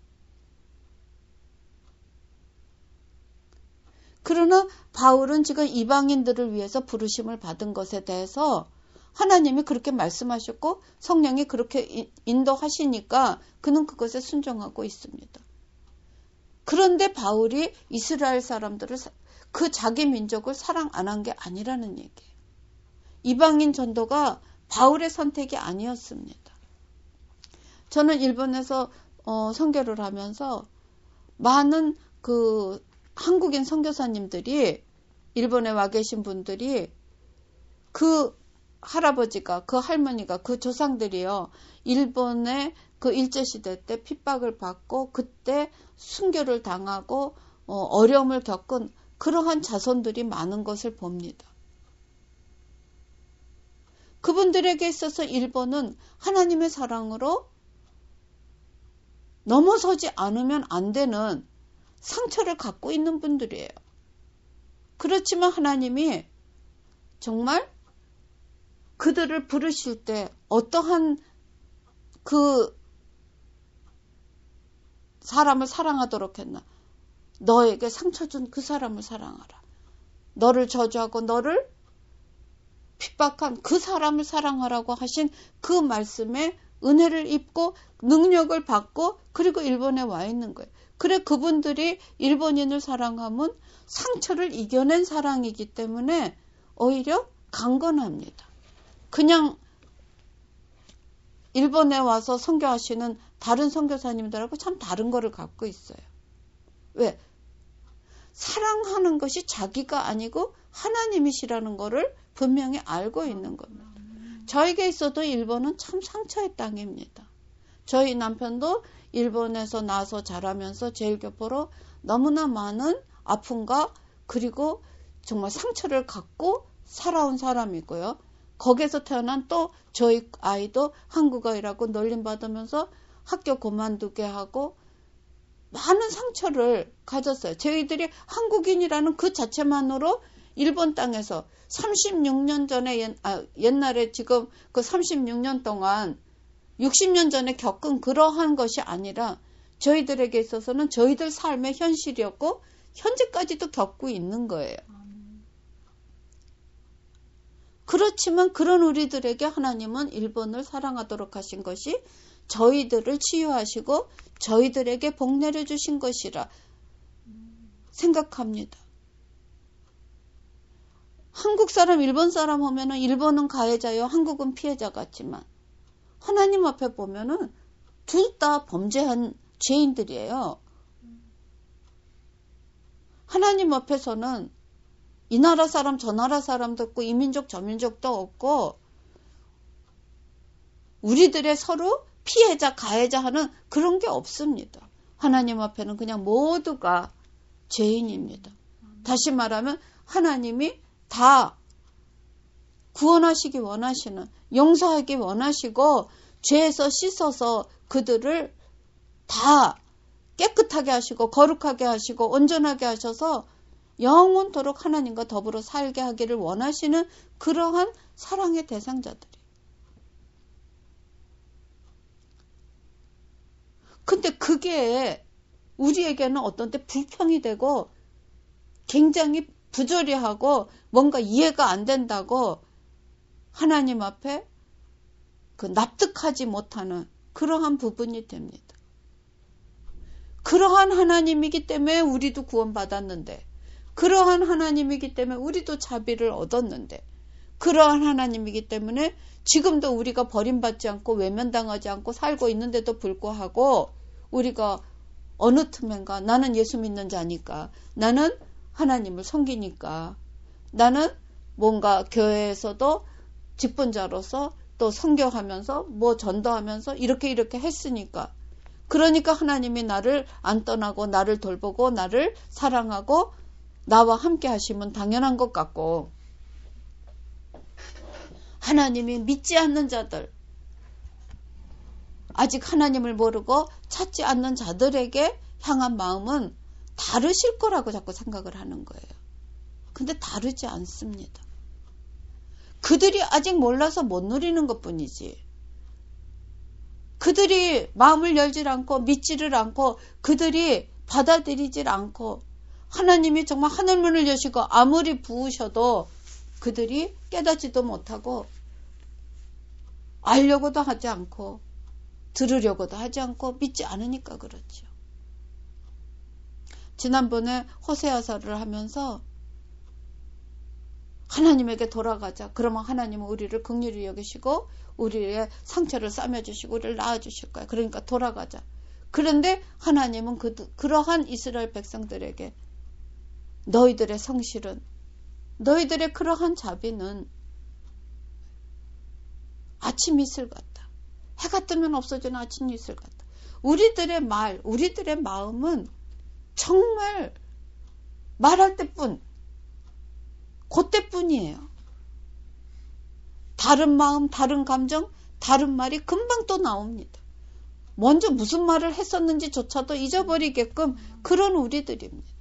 그러나 바울은 지금 이방인들을 위해서 부르심을 받은 것에 대해서 하나님이 그렇게 말씀하셨고 성령이 그렇게 인도하시니까 그는 그것에 순종하고 있습니다. 그런데 바울이 이스라엘 사람들을 그 자기 민족을 사랑 안 한 게 아니라는 얘기예요. 이방인 전도가 바울의 선택이 아니었습니다. 저는 일본에서 선교를 하면서 많은 그 한국인 선교사님들이 일본에 와 계신 분들이 그 할아버지가 그 할머니가 그 조상들이요. 일본의 그 일제시대 때 핍박을 받고 그때 순교를 당하고 어려움을 겪은 그러한 자손들이 많은 것을 봅니다. 그분들에게 있어서 일본은 하나님의 사랑으로 넘어서지 않으면 안 되는 상처를 갖고 있는 분들이에요. 그렇지만 하나님이 정말 그들을 부르실 때 어떠한 그 사람을 사랑하도록 했나? 너에게 상처 준 그 사람을 사랑하라. 너를 저주하고 너를 핍박한 그 사람을 사랑하라고 하신 그 말씀에 은혜를 입고 능력을 받고 그리고 일본에 와 있는 거예요. 그래 그분들이 일본인을 사랑하면 상처를 이겨낸 사랑이기 때문에 오히려 강건합니다. 그냥 일본에 와서 선교하시는 다른 선교사님들하고 참 다른 거를 갖고 있어요. 왜? 사랑하는 것이 자기가 아니고 하나님이시라는 거를 분명히 알고 있는 겁니다. 저에게 있어도 일본은 참 상처의 땅입니다. 저희 남편도 일본에서 나서 자라면서 제일교포로 너무나 많은 아픔과 그리고 정말 상처를 갖고 살아온 사람이고요. 거기에서 태어난 또 저희 아이도 한국어이라고 놀림받으면서 학교 그만두게 하고 많은 상처를 가졌어요. 저희들이 한국인이라는 그 자체만으로 일본 땅에서 36년 전에 옛날에 지금 그 36년 동안 60년 전에 겪은 그러한 것이 아니라 저희들에게 있어서는 저희들 삶의 현실이었고 현재까지도 겪고 있는 거예요. 그렇지만 그런 우리들에게 하나님은 일본을 사랑하도록 하신 것이 저희들을 치유하시고 저희들에게 복 내려주신 것이라 생각합니다. 한국 사람, 일본 사람 하면은 일본은 가해자요, 한국은 피해자 같지만 하나님 앞에 보면은 둘 다 범죄한 죄인들이에요. 하나님 앞에서는 이 나라 사람, 저 나라 사람도 없고 이 민족, 저 민족도 없고 우리들의 서로 피해자, 가해자 하는 그런 게 없습니다. 하나님 앞에는 그냥 모두가 죄인입니다. 다시 말하면 하나님이 다 구원하시기 원하시는, 용서하기 원하시고 죄에서 씻어서 그들을 다 깨끗하게 하시고 거룩하게 하시고 온전하게 하셔서 영원토록 하나님과 더불어 살게 하기를 원하시는 그러한 사랑의 대상자들이. 근데 그게 우리에게는 어떤 때 불평이 되고 굉장히 부조리하고 뭔가 이해가 안 된다고 하나님 앞에 그 납득하지 못하는 그러한 부분이 됩니다. 그러한 하나님이기 때문에 우리도 구원받았는데, 그러한 하나님이기 때문에 우리도 자비를 얻었는데, 그러한 하나님이기 때문에 지금도 우리가 버림받지 않고 외면당하지 않고 살고 있는데도 불구하고 우리가 어느 틈엔가 나는 예수 믿는 자니까, 나는 하나님을 섬기니까, 나는 뭔가 교회에서도 직분자로서 또 선교하면서 뭐 전도하면서 이렇게 했으니까. 그러니까 하나님이 나를 안 떠나고 나를 돌보고 나를 사랑하고 나와 함께 하시면 당연한 것 같고, 하나님이 믿지 않는 자들, 아직 하나님을 모르고 찾지 않는 자들에게 향한 마음은 다르실 거라고 자꾸 생각을 하는 거예요. 근데 다르지 않습니다. 그들이 아직 몰라서 못 누리는 것뿐이지. 그들이 마음을 열질 않고 믿지를 않고 그들이 받아들이질 않고 하나님이 정말 하늘문을 여시고 아무리 부으셔도 그들이 깨닫지도 못하고 알려고도 하지 않고 들으려고도 하지 않고 믿지 않으니까 그렇죠. 지난번에 호세아서를 하면서 하나님에게 돌아가자. 그러면 하나님은 우리를 긍휼히 여기시고 우리의 상처를 싸매주시고 우리를 낳아주실 거야. 그러니까 돌아가자. 그런데 하나님은 그러한 이스라엘 백성들에게 너희들의 성실은, 너희들의 그러한 자비는 아침 이슬 같다. 해가 뜨면 없어지는 아침 이슬 같다. 우리들의 말, 우리들의 마음은 정말 말할 때뿐, 그때뿐이에요. 다른 마음, 다른 감정, 다른 말이 금방 또 나옵니다. 먼저 무슨 말을 했었는지조차도 잊어버리게끔 그런 우리들입니다.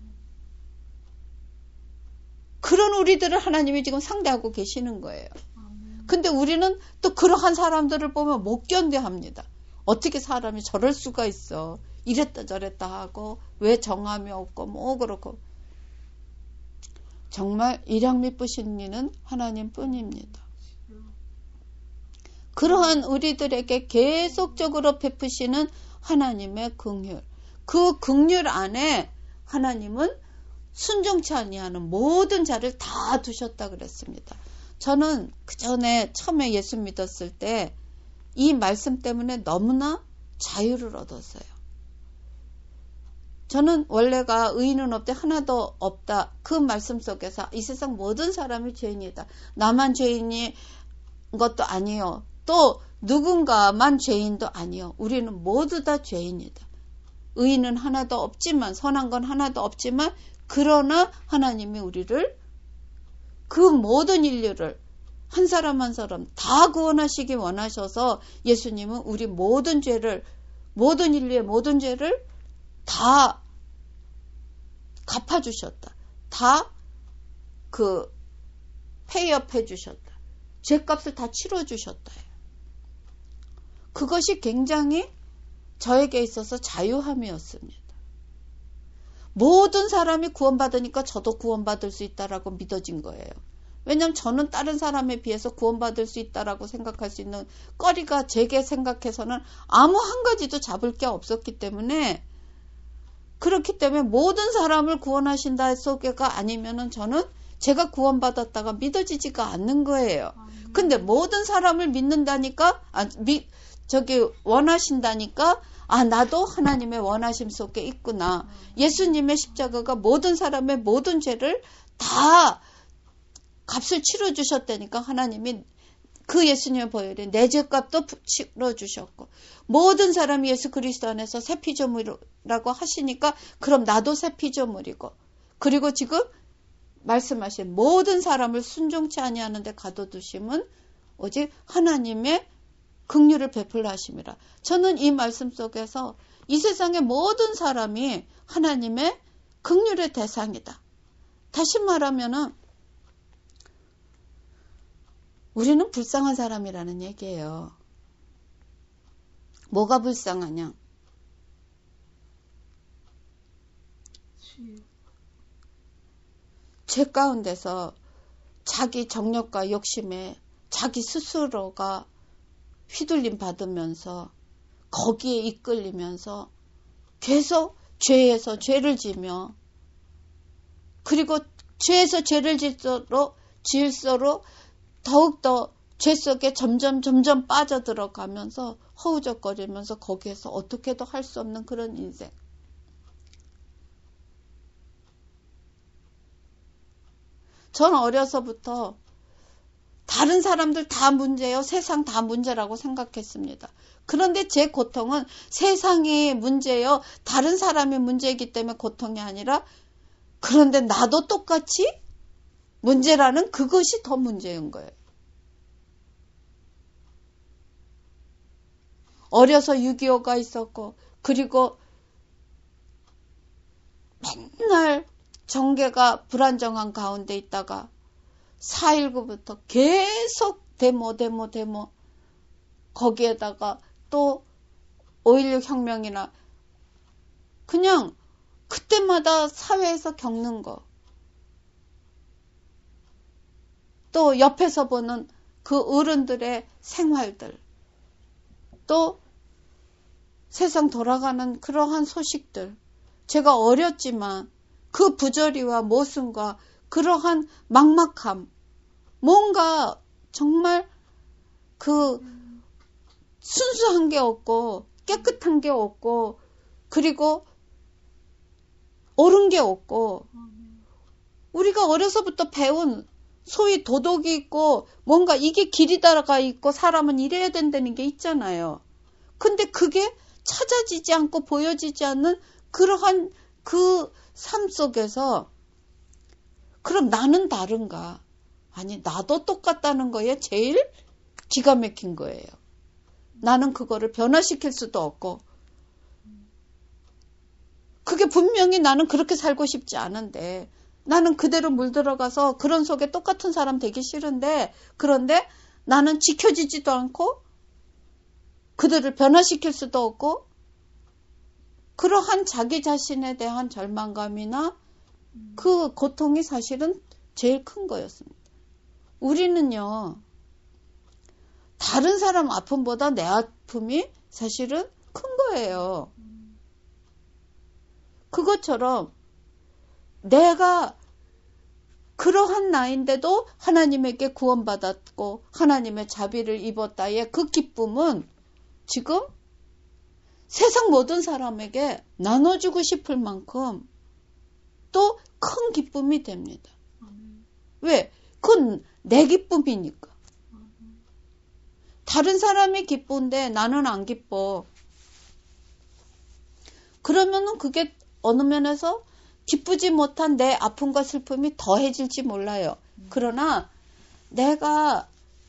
그런 우리들을 하나님이 지금 상대하고 계시는 거예요. 근데 우리는 또 그러한 사람들을 보면 못 견뎌합니다. 어떻게 사람이 저럴 수가 있어. 이랬다 저랬다 하고 왜 정함이 없고 뭐 그렇고. 정말 일양 미쁘신 이는 하나님뿐입니다. 그러한 우리들에게 계속적으로 베푸시는 하나님의 긍휼. 그 긍휼 안에 하나님은 순종치 아니하는 모든 자를 다 두셨다 그랬습니다. 저는 그 전에 처음에 예수 믿었을 때 이 말씀 때문에 너무나 자유를 얻었어요. 저는 원래가 의인은 없되 하나도 없다. 그 말씀 속에서 이 세상 모든 사람이 죄인이다. 나만 죄인인 것도 아니요. 또 누군가만 죄인도 아니요. 우리는 모두 다 죄인이다. 의인은 하나도 없지만, 선한 건 하나도 없지만, 그러나 하나님이 우리를, 그 모든 인류를 한 사람 한 사람 다 구원하시기 원하셔서 예수님은 우리 모든 죄를, 모든 인류의 모든 죄를 다 갚아주셨다. 다 페이업 해주셨다. 죄값을 다 치러주셨다. 그것이 굉장히 저에게 있어서 자유함이었습니다. 모든 사람이 구원받으니까 저도 구원받을 수 있다라고 믿어진 거예요. 왜냐하면 저는 다른 사람에 비해서 구원받을 수 있다라고 생각할 수 있는 거리가 제게 생각해서는 아무 한 가지도 잡을 게 없었기 때문에, 그렇기 때문에 모든 사람을 구원하신다 소개가 아니면은 저는 제가 구원받았다가 믿어지지가 않는 거예요. 근데 모든 사람을 믿는다니까, 원하신다니까, 나도 하나님의 원하심 속에 있구나. 예수님의 십자가가 모든 사람의 모든 죄를 다 값을 치러주셨다니까 하나님이 그 예수님의 보혈에 내 죄값도 치러주셨고 모든 사람이 예수 그리스도 안에서 새 피조물이라고 하시니까 그럼 나도 새 피조물이고, 그리고 지금 말씀하신 모든 사람을 순종치 아니하는 데 가둬두심은 오직 하나님의 긍휼을 베풀라 하심이라. 저는 이 말씀 속에서 이 세상의 모든 사람이 하나님의 긍휼의 대상이다. 다시 말하면은 우리는 불쌍한 사람이라는 얘기예요. 뭐가 불쌍하냐? 죄 가운데서 자기 정욕과 욕심에 자기 스스로가 휘둘림 받으면서 거기에 이끌리면서 계속 죄에서 죄를 지며, 그리고 죄에서 죄를 지을수록 더욱더 죄 속에 점점 빠져들어가면서 허우적거리면서 거기에서 어떻게도 할 수 없는 그런 인생. 저는 어려서부터 다른 사람들 다 문제예요. 세상 다 문제라고 생각했습니다. 그런데 제 고통은 세상이 문제예요. 다른 사람이 문제이기 때문에 고통이 아니라 그런데 나도 똑같이 문제라는 그것이 더 문제인 거예요. 어려서 6.25가 있었고 그리고 맨날 정계가 불안정한 가운데 있다가 4.19부터 계속 데모 거기에다가 또 5.16 혁명이나 그냥 그때마다 사회에서 겪는 거 또 옆에서 보는 그 어른들의 생활들 또 세상 돌아가는 그러한 소식들 제가 어렸지만 그 부조리와 모순과 그러한 막막함 뭔가 정말 그 순수한 게 없고 깨끗한 게 없고 그리고 옳은 게 없고 우리가 어려서부터 배운 소위 도덕이 있고 뭔가 이게 길이다가 있고 사람은 이래야 된다는 게 있잖아요. 근데 그게 찾아지지 않고 보여지지 않는 그러한 그 삶 속에서 그럼 나는 다른가? 아니 나도 똑같다는 거에 제일 기가 막힌 거예요. 나는 그거를 변화시킬 수도 없고 그게 분명히 나는 그렇게 살고 싶지 않은데 나는 그대로 물들어가서 그런 속에 똑같은 사람 되기 싫은데 그런데 나는 지켜지지도 않고 그들을 변화시킬 수도 없고 그러한 자기 자신에 대한 절망감이나 그 고통이 사실은 제일 큰 거였습니다. 우리는요 다른 사람 아픔보다 내 아픔이 사실은 큰 거예요. 그것처럼 내가 그러한 나인데도 하나님에게 구원받았고 하나님의 자비를 입었다의 그 기쁨은 지금 세상 모든 사람에게 나눠주고 싶을 만큼 또 큰 기쁨이 됩니다. 왜? 그건 내 기쁨이니까. 다른 사람이 기쁜데 나는 안 기뻐. 그러면은 그게 어느 면에서 기쁘지 못한 내 아픔과 슬픔이 더해질지 몰라요. 그러나 내가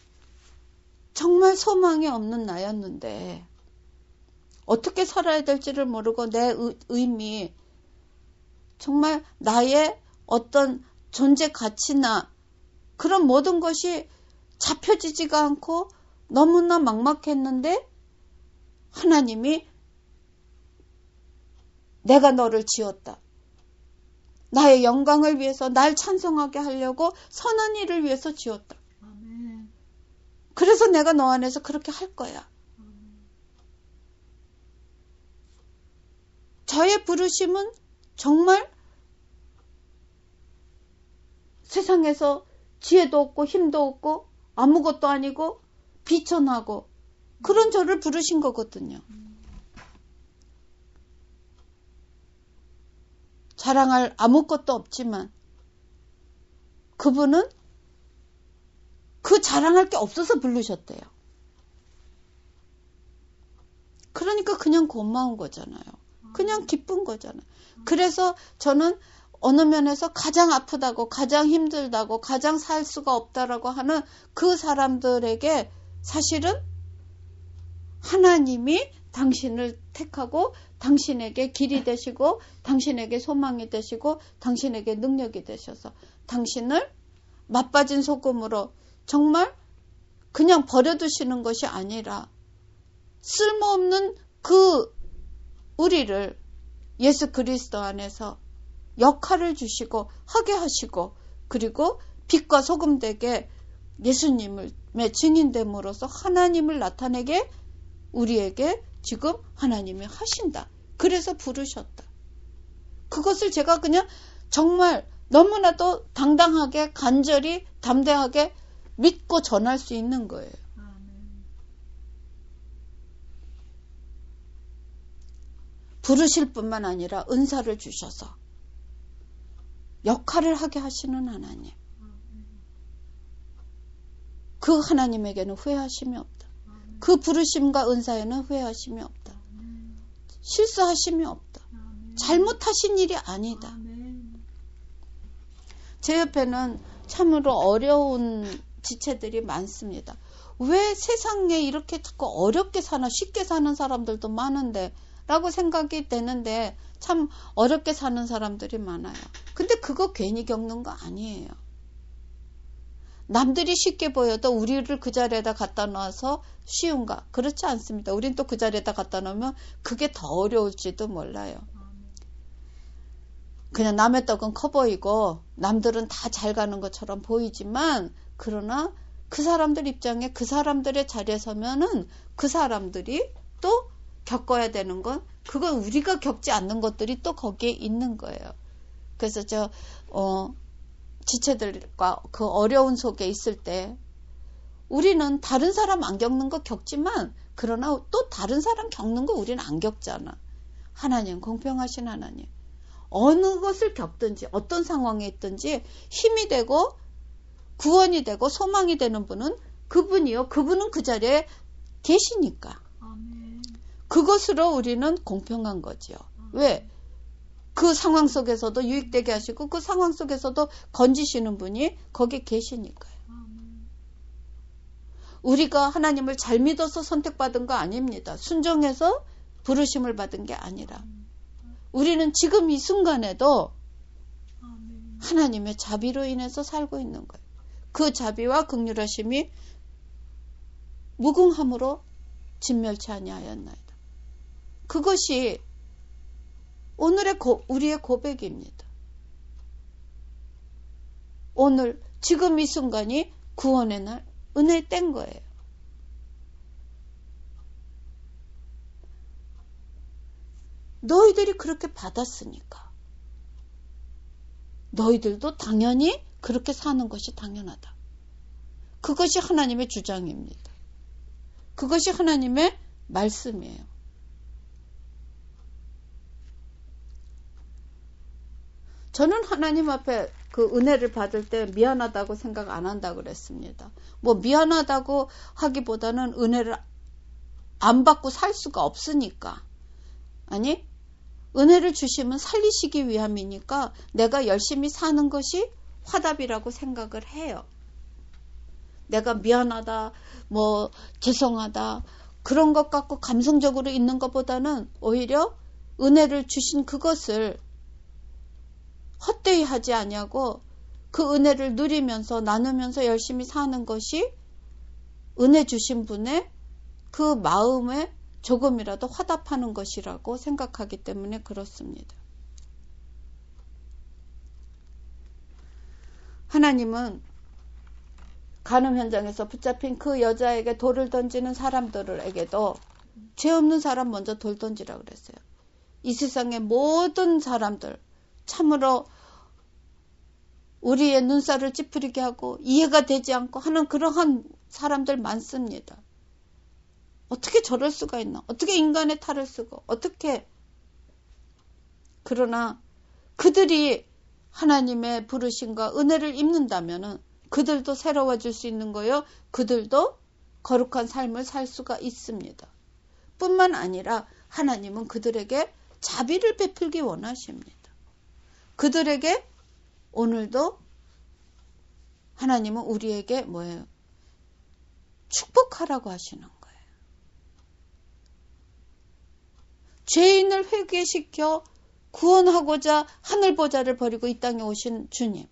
정말 소망이 없는 나였는데 어떻게 살아야 될지를 모르고 내 의미 정말 나의 어떤 존재 가치나 그런 모든 것이 잡혀지지가 않고 너무나 막막했는데 하나님이 내가 너를 지었다. 나의 영광을 위해서 날 찬송하게 하려고 선한 일을 위해서 지었다. 아멘. 그래서 내가 너 안에서 그렇게 할 거야. 저의 부르심은 정말 세상에서 지혜도 없고 힘도 없고 아무것도 아니고 비천하고 그런 저를 부르신 거거든요. 자랑할 아무것도 없지만 그분은 그 자랑할 게 없어서 부르셨대요. 그러니까 그냥 고마운 거잖아요. 그냥 기쁜 거잖아요. 그래서 저는 어느 면에서 가장 아프다고 가장 힘들다고 가장 살 수가 없다라고 하는 그 사람들에게 사실은 하나님이 당신을 택하고 당신에게 길이 되시고 당신에게 소망이 되시고 당신에게 능력이 되셔서 당신을 맛빠진 소금으로 정말 그냥 버려두시는 것이 아니라 쓸모없는 그 우리를 예수 그리스도 안에서 역할을 주시고 하게 하시고 그리고 빛과 소금 되게 예수님의 증인됨으로써 하나님을 나타내게 우리에게 지금 하나님이 하신다. 그래서 부르셨다. 그것을 제가 그냥 정말 너무나도 당당하게 간절히 담대하게 믿고 전할 수 있는 거예요. 부르실 뿐만 아니라 은사를 주셔서 역할을 하게 하시는 하나님. 그 하나님에게는 후회하심이 없다. 그 부르심과 은사에는 후회하심이 없다. 실수하심이 없다. 잘못하신 일이 아니다. 제 옆에는 참으로 어려운 지체들이 많습니다. 왜 세상에 이렇게 자꾸 어렵게 사나, 쉽게 사는 사람들도 많은데 라고 생각이 되는데 참 어렵게 사는 사람들이 많아요. 근데 그거 괜히 겪는 거 아니에요. 남들이 쉽게 보여도 우리를 그 자리에다 갖다 놔서 쉬운가? 그렇지 않습니다. 우린 또 그 자리에다 갖다 놓으면 그게 더 어려울지도 몰라요. 그냥 남의 떡은 커 보이고 남들은 다 잘 가는 것처럼 보이지만, 그러나 그 사람들 입장에 그 사람들의 자리에 서면은 그 사람들이 또 겪어야 되는 건, 그건 우리가 겪지 않는 것들이 또 거기에 있는 거예요. 그래서 지체들과 그 어려운 속에 있을 때 우리는 다른 사람 안 겪는 거 겪지만, 그러나 또 다른 사람 겪는 거 우리는 안 겪잖아. 하나님, 공평하신 하나님, 어느 것을 겪든지 어떤 상황에 있든지 힘이 되고 구원이 되고 소망이 되는 분은 그분이요. 그분은 그 자리에 계시니까. 그것으로 우리는 공평한 거지요. 왜? 그 상황 속에서도 유익되게 하시고 그 상황 속에서도 건지시는 분이 거기 계시니까요. 우리가 하나님을 잘 믿어서 선택받은 거 아닙니다. 순종해서 부르심을 받은 게 아니라 우리는 지금 이 순간에도 하나님의 자비로 인해서 살고 있는 거예요. 그 자비와 긍휼하심이 무궁함으로 진멸치 아니하였나이다. 그것이 오늘의 우리의 고백입니다. 오늘 지금 이 순간이 구원의 날, 은혜의 때인 거예요. 너희들이 그렇게 받았으니까 너희들도 당연히 그렇게 사는 것이 당연하다. 그것이 하나님의 주장입니다. 그것이 하나님의 말씀이에요. 저는 하나님 앞에 그 은혜를 받을 때 미안하다고 생각 안 한다고 그랬습니다. 뭐 미안하다고 하기보다는 은혜를 안 받고 살 수가 없으니까. 아니, 은혜를 주시면 살리시기 위함이니까 내가 열심히 사는 것이 화답이라고 생각을 해요. 내가 미안하다, 뭐 죄송하다 그런 것 갖고 감성적으로 있는 것보다는 오히려 은혜를 주신 그것을 헛되이 하지 아니하고 그 은혜를 누리면서 나누면서 열심히 사는 것이 은혜 주신 분의 그 마음에 조금이라도 화답하는 것이라고 생각하기 때문에 그렇습니다. 하나님은 간음 현장에서 붙잡힌 그 여자에게 돌을 던지는 사람들에게도 죄 없는 사람 먼저 돌 던지라고 그랬어요. 이 세상의 모든 사람들, 참으로 우리의 눈살을 찌푸리게 하고 이해가 되지 않고 하는 그러한 사람들 많습니다. 어떻게 저럴 수가 있나? 어떻게 인간의 탈을 쓰고 어떻게? 그러나 그들이 하나님의 부르심과 은혜를 입는다면은 그들도 새로워질 수 있는 거요. 그들도 거룩한 삶을 살 수가 있습니다. 뿐만 아니라 하나님은 그들에게 자비를 베풀기 원하십니다. 그들에게 오늘도 하나님은 우리에게 뭐예요? 축복하라고 하시는 거예요. 죄인을 회개시켜 구원하고자 하늘 보좌를 버리고 이 땅에 오신 주님.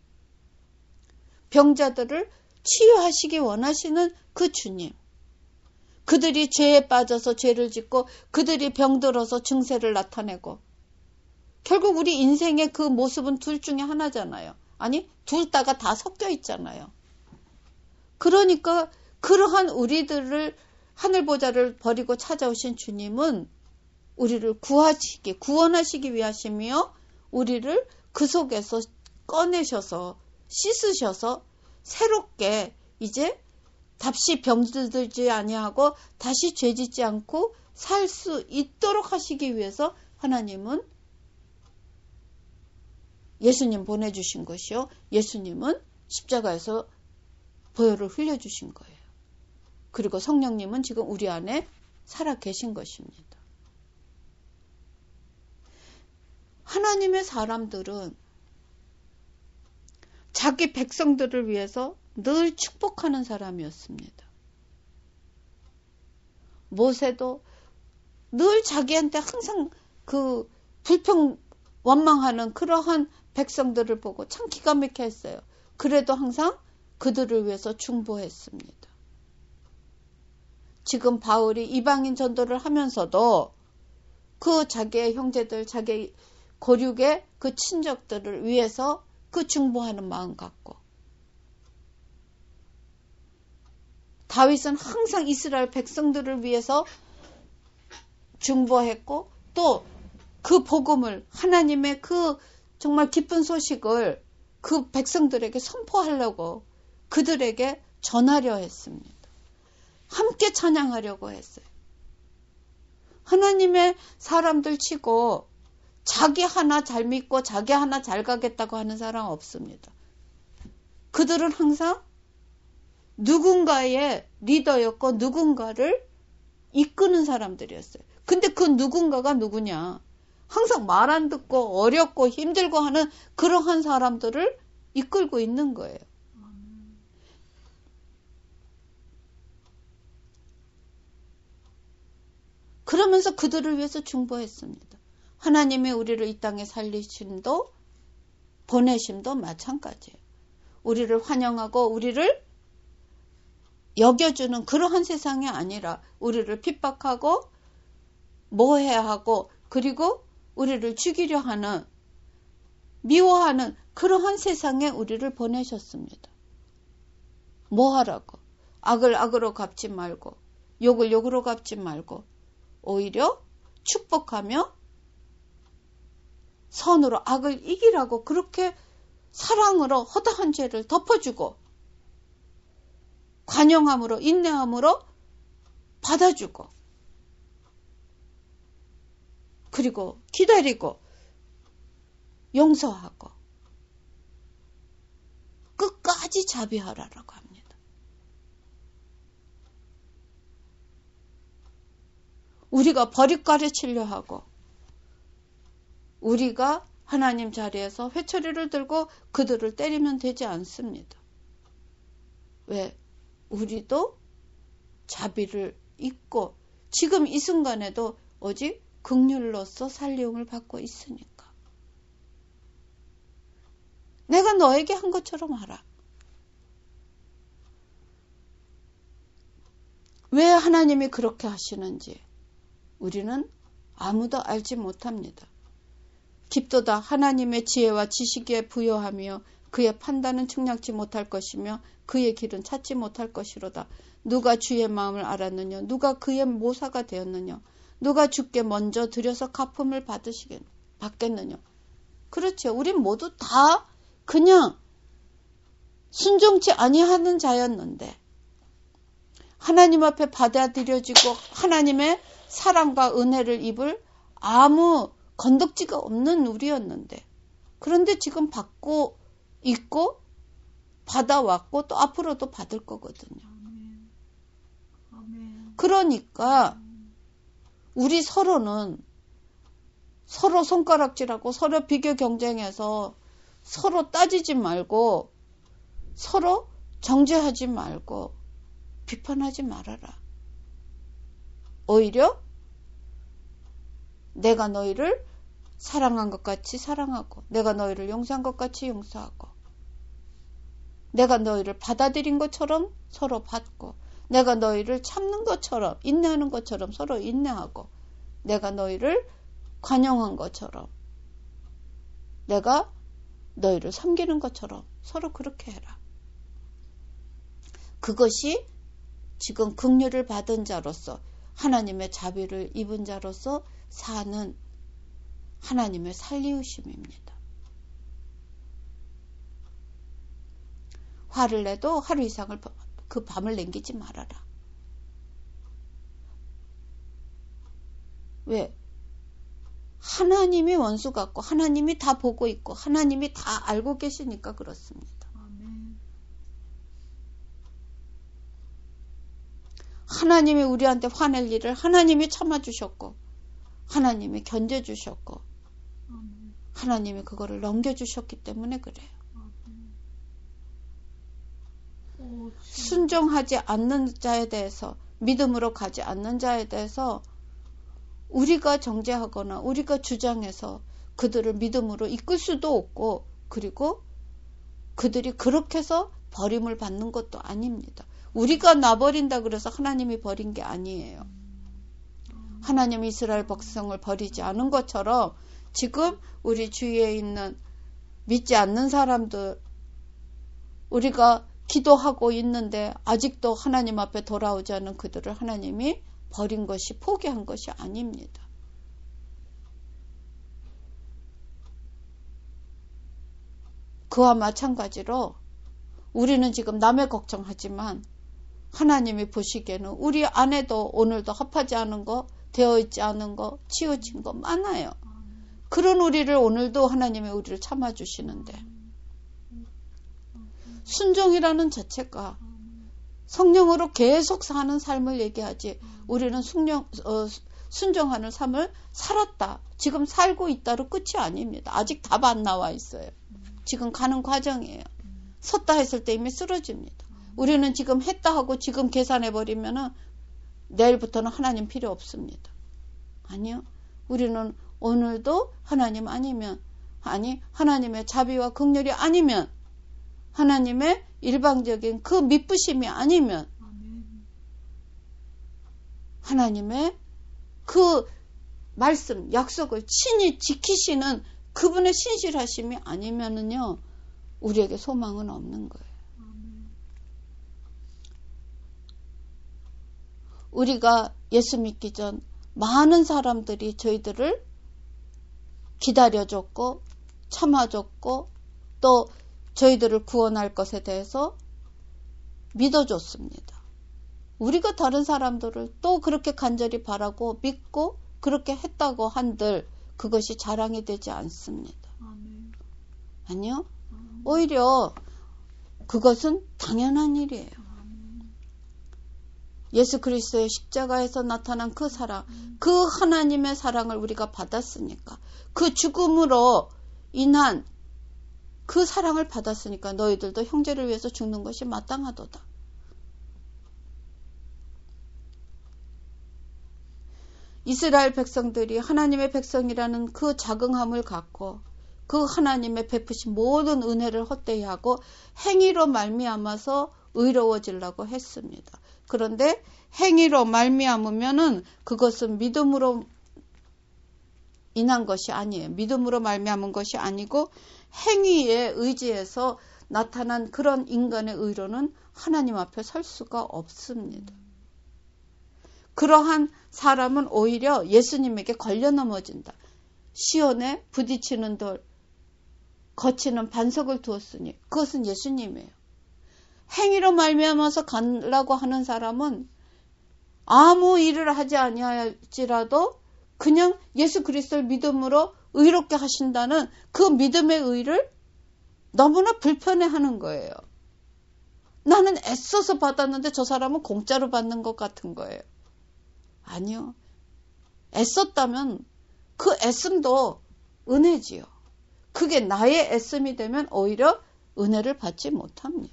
병자들을 치유하시기 원하시는 그 주님. 그들이 죄에 빠져서 죄를 짓고 그들이 병들어서 증세를 나타내고 결국 우리 인생의 그 모습은 둘 중에 하나잖아요. 아니, 둘 다가 다 섞여 있잖아요. 그러니까 그러한 우리들을 하늘 보좌를 버리고 찾아오신 주님은 우리를 구원하시기 위하시며 우리를 그 속에서 꺼내셔서 씻으셔서 새롭게 이제 다시 병들지 아니하고 다시 죄짓지 않고 살 수 있도록 하시기 위해서 하나님은 예수님 보내주신 것이요. 예수님은 십자가에서 보혈을 흘려주신 거예요. 그리고 성령님은 지금 우리 안에 살아 계신 것입니다. 하나님의 사람들은 자기 백성들을 위해서 늘 축복하는 사람이었습니다. 모세도 늘 자기한테 항상 그 불평 원망하는 그러한 백성들을 보고 참 기가 막혀 했어요. 그래도 항상 그들을 위해서 중보했습니다. 지금 바울이 이방인 전도를 하면서도 그 자기의 형제들, 자기 고륙의 그 친족들을 위해서 그 중보하는 마음 갖고, 다윗은 항상 이스라엘 백성들을 위해서 중보했고, 또 그 복음을, 하나님의 그 정말 기쁜 소식을 그 백성들에게 선포하려고 그들에게 전하려 했습니다. 함께 찬양하려고 했어요. 하나님의 사람들 치고 자기 하나 잘 믿고 자기 하나 잘 가겠다고 하는 사람 없습니다. 그들은 항상 누군가의 리더였고 누군가를 이끄는 사람들이었어요. 근데 그 누군가가 누구냐? 항상 말 안 듣고 어렵고 힘들고 하는 그러한 사람들을 이끌고 있는 거예요. 그러면서 그들을 위해서 중보했습니다. 하나님이 우리를 이 땅에 살리심도 보내심도 마찬가지예요. 우리를 환영하고 우리를 여겨주는 그러한 세상이 아니라 우리를 핍박하고 모해하고 그리고 우리를 죽이려 하는, 미워하는 그러한 세상에 우리를 보내셨습니다. 뭐 하라고? 악을 악으로 갚지 말고 욕을 욕으로 갚지 말고 오히려 축복하며 선으로 악을 이기라고, 그렇게 사랑으로 허다한 죄를 덮어주고 관용함으로 인내함으로 받아주고 그리고 기다리고 용서하고 끝까지 자비하라라고 합니다. 우리가 버릇가르치려 하고 우리가 하나님 자리에서 회초리를 들고 그들을 때리면 되지 않습니다. 왜? 우리도 자비를 잊고 지금 이 순간에도 오직 긍휼로서 살림을 받고 있으니까. 내가 너에게 한 것처럼 하라. 왜 하나님이 그렇게 하시는지 우리는 아무도 알지 못합니다. 깊도다 하나님의 지혜와 지식에 부여하며 그의 판단은 측량치 못할 것이며 그의 길은 찾지 못할 것이로다. 누가 주의 마음을 알았느냐? 누가 그의 모사가 되었느냐? 누가 주께 먼저 드려서 갚음을 받겠느냐? 그렇죠. 우린 모두 다 그냥 순종치 아니하는 자였는데 하나님 앞에 받아들여지고 하나님의 사랑과 은혜를 입을 아무 건덕지가 없는 우리였는데, 그런데 지금 받고 있고 받아왔고 또 앞으로도 받을 거거든요. 그러니까 우리 서로는 서로 손가락질하고 서로 비교 경쟁해서 서로 따지지 말고 서로 정죄하지 말고 비판하지 말아라. 오히려 내가 너희를 사랑한 것 같이 사랑하고 내가 너희를 용서한 것 같이 용서하고 내가 너희를 받아들인 것처럼 서로 받고 내가 너희를 참는 것처럼 인내하는 것처럼 서로 인내하고 내가 너희를 관용한 것처럼 내가 너희를 섬기는 것처럼 서로 그렇게 해라. 그것이 지금 긍휼을 받은 자로서 하나님의 자비를 입은 자로서 사는 하나님의 살리우심입니다. 화를 내도 하루 이상을 그 밤을 남기지 말아라. 왜? 하나님이 원수 같고 하나님이 다 보고 있고 하나님이 다 알고 계시니까 그렇습니다. 하나님이 우리한테 화낼 일을 하나님이 참아주셨고 하나님이 견뎌주셨고 하나님이 그거를 넘겨주셨기 때문에 그래요. 순종하지 않는 자에 대해서, 믿음으로 가지 않는 자에 대해서 우리가 정죄하거나 우리가 주장해서 그들을 믿음으로 이끌 수도 없고, 그리고 그들이 그렇게 해서 버림을 받는 것도 아닙니다. 우리가 놔버린다 그래서 하나님이 버린 게 아니에요. 하나님이 이스라엘 백성을 버리지 않은 것처럼 지금 우리 주위에 있는 믿지 않는 사람들, 우리가 기도하고 있는데 아직도 하나님 앞에 돌아오지 않은 그들을 하나님이 버린 것이, 포기한 것이 아닙니다. 그와 마찬가지로 우리는 지금 남의 걱정하지만 하나님이 보시기에는 우리 안에도 오늘도 합하지 않은 거, 되어있지 않은 거, 치우친 거 많아요. 그런 우리를 오늘도 하나님이 우리를 참아주시는데, 순종이라는 자체가 성령으로 계속 사는 삶을 얘기하지, 우리는 순종하는 삶을 살았다, 지금 살고 있다로 끝이 아닙니다. 아직 답 안 나와 있어요. 지금 가는 과정이에요. 섰다 했을 때 이미 쓰러집니다. 우리는 지금 했다 하고 지금 계산해버리면은 내일부터는 하나님 필요 없습니다. 아니요. 우리는 오늘도 하나님 아니면, 하나님의 자비와 긍휼이 아니면, 하나님의 일방적인 그 미쁘심이 아니면, 하나님의 그 말씀, 약속을 친히 지키시는 그분의 신실하심이 아니면은요, 우리에게 소망은 없는 거예요. 우리가 예수 믿기 전 많은 사람들이 저희들을 기다려줬고 참아줬고 또 저희들을 구원할 것에 대해서 믿어줬습니다. 우리가 다른 사람들을 또 그렇게 간절히 바라고 믿고 그렇게 했다고 한들 그것이 자랑이 되지 않습니다. 아니요. 오히려 그것은 당연한 일이에요. 예수 그리스도의 십자가에서 나타난 그 사랑, 그 하나님의 사랑을 우리가 받았으니까, 그 죽음으로 인한 그 사랑을 받았으니까 너희들도 형제를 위해서 죽는 것이 마땅하도다. 이스라엘 백성들이 하나님의 백성이라는 그 자긍함을 갖고 그 하나님의 베푸신 모든 은혜를 헛되이 하고 행위로 말미암아서 의로워지려고 했습니다. 그런데 행위로 말미암으면은 그것은 믿음으로 인한 것이 아니에요. 믿음으로 말미암은 것이 아니고 행위에 의지해서 나타난 그런 인간의 의로는 하나님 앞에 설 수가 없습니다. 그러한 사람은 오히려 예수님에게 걸려 넘어진다. 시온에 부딪히는 돌, 거치는 반석을 두었으니 그것은 예수님이에요. 행위로 말미암아서 가려고 하는 사람은 아무 일을 하지 아니할지라도 그냥 예수 그리스도를 믿음으로 의롭게 하신다는 그 믿음의 의를 너무나 불편해하는 거예요. 나는 애써서 받았는데 저 사람은 공짜로 받는 것 같은 거예요. 아니요. 애썼다면 그 애씀도 은혜지요. 그게 나의 애씀이 되면 오히려 은혜를 받지 못합니다.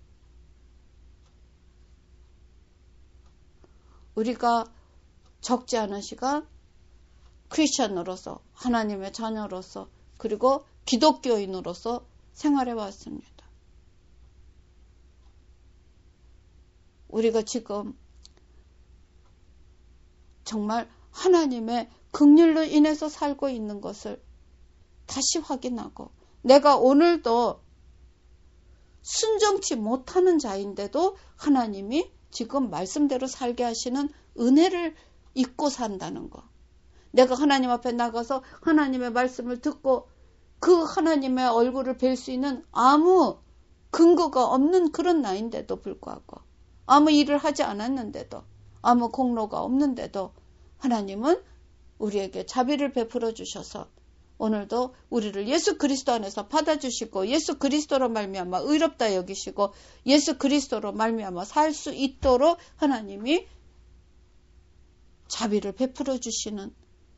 우리가 적지 않은 시간 크리스천으로서, 하나님의 자녀로서, 그리고 기독교인으로서 생활해 왔습니다. 우리가 지금 정말 하나님의 긍휼로 인해서 살고 있는 것을 다시 확인하고, 내가 오늘도 순종치 못하는 자인데도 하나님이 지금 말씀대로 살게 하시는 은혜를 잊고 산다는 거. 내가 하나님 앞에 나가서 하나님의 말씀을 듣고 그 하나님의 얼굴을 뵐 수 있는 아무 근거가 없는 그런 나인데도 불구하고, 아무 일을 하지 않았는데도, 아무 공로가 없는데도 하나님은 우리에게 자비를 베풀어 주셔서 오늘도 우리를 예수 그리스도 안에서 받아주시고 예수 그리스도로 말미암아 의롭다 여기시고 예수 그리스도로 말미암아 살 수 있도록 하나님이 자비를 베풀어 주시는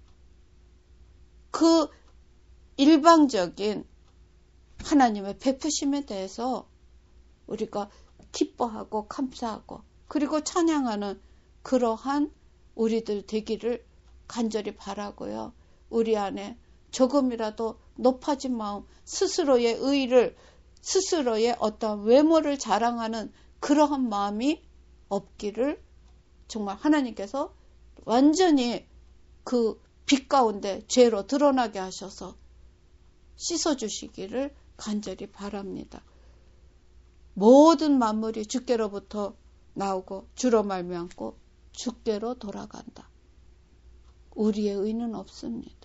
그 일방적인 하나님의 베푸심에 대해서 우리가 기뻐하고 감사하고 그리고 찬양하는 그러한 우리들 되기를 간절히 바라고요. 우리 안에 조금이라도 높아진 마음, 스스로의 의의를, 스스로의 어떤 외모를 자랑하는 그러한 마음이 없기를 정말 하나님께서 완전히 그 빛 가운데 죄로 드러나게 하셔서 씻어주시기를 간절히 바랍니다. 모든 만물이 주께로부터 나오고 주로 말미암고 주께로 돌아간다. 우리의 의는 없습니다.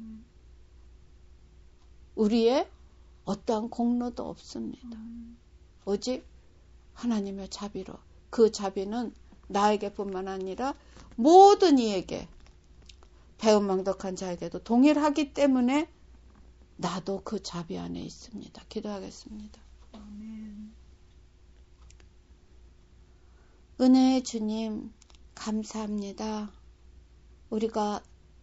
우리의 어떠한 공로도 없습니다. 오직 하나님의 자비로, 그 자비는 나에게뿐만 아니라 모든 이에게, 배은망덕한 자에게도 동일하기 때문에 나도 그 자비 안에 있습니다. 기도하겠습니다. 아멘. 은혜의 주님, 감사합니다. 우리가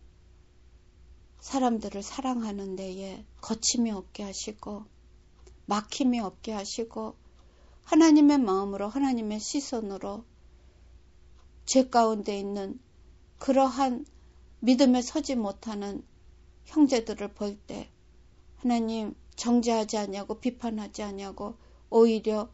사람들을 사랑하는 데에 거침이 없게 하시고 막힘이 없게 하시고 하나님의 마음으로, 하나님의 시선으로 죄 가운데 있는 그러한 믿음에 서지 못하는 형제들을 볼 때 하나님 정죄하지 아니하고 비판하지 아니하고 오히려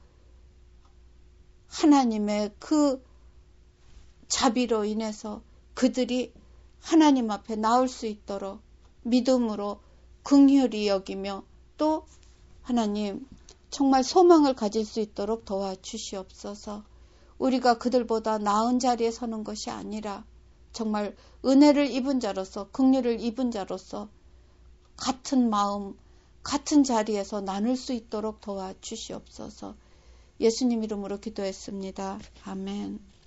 하나님의 그 자비로 인해서 그들이 하나님 앞에 나올 수 있도록 믿음으로 긍휼히 여기며 또 하나님 정말 소망을 가질 수 있도록 도와주시옵소서. 우리가 그들보다 나은 자리에 서는 것이 아니라 정말 은혜를 입은 자로서, 긍휼을 입은 자로서 같은 마음, 같은 자리에서 나눌 수 있도록 도와주시옵소서. 예수님 이름으로 기도했습니다. 아멘.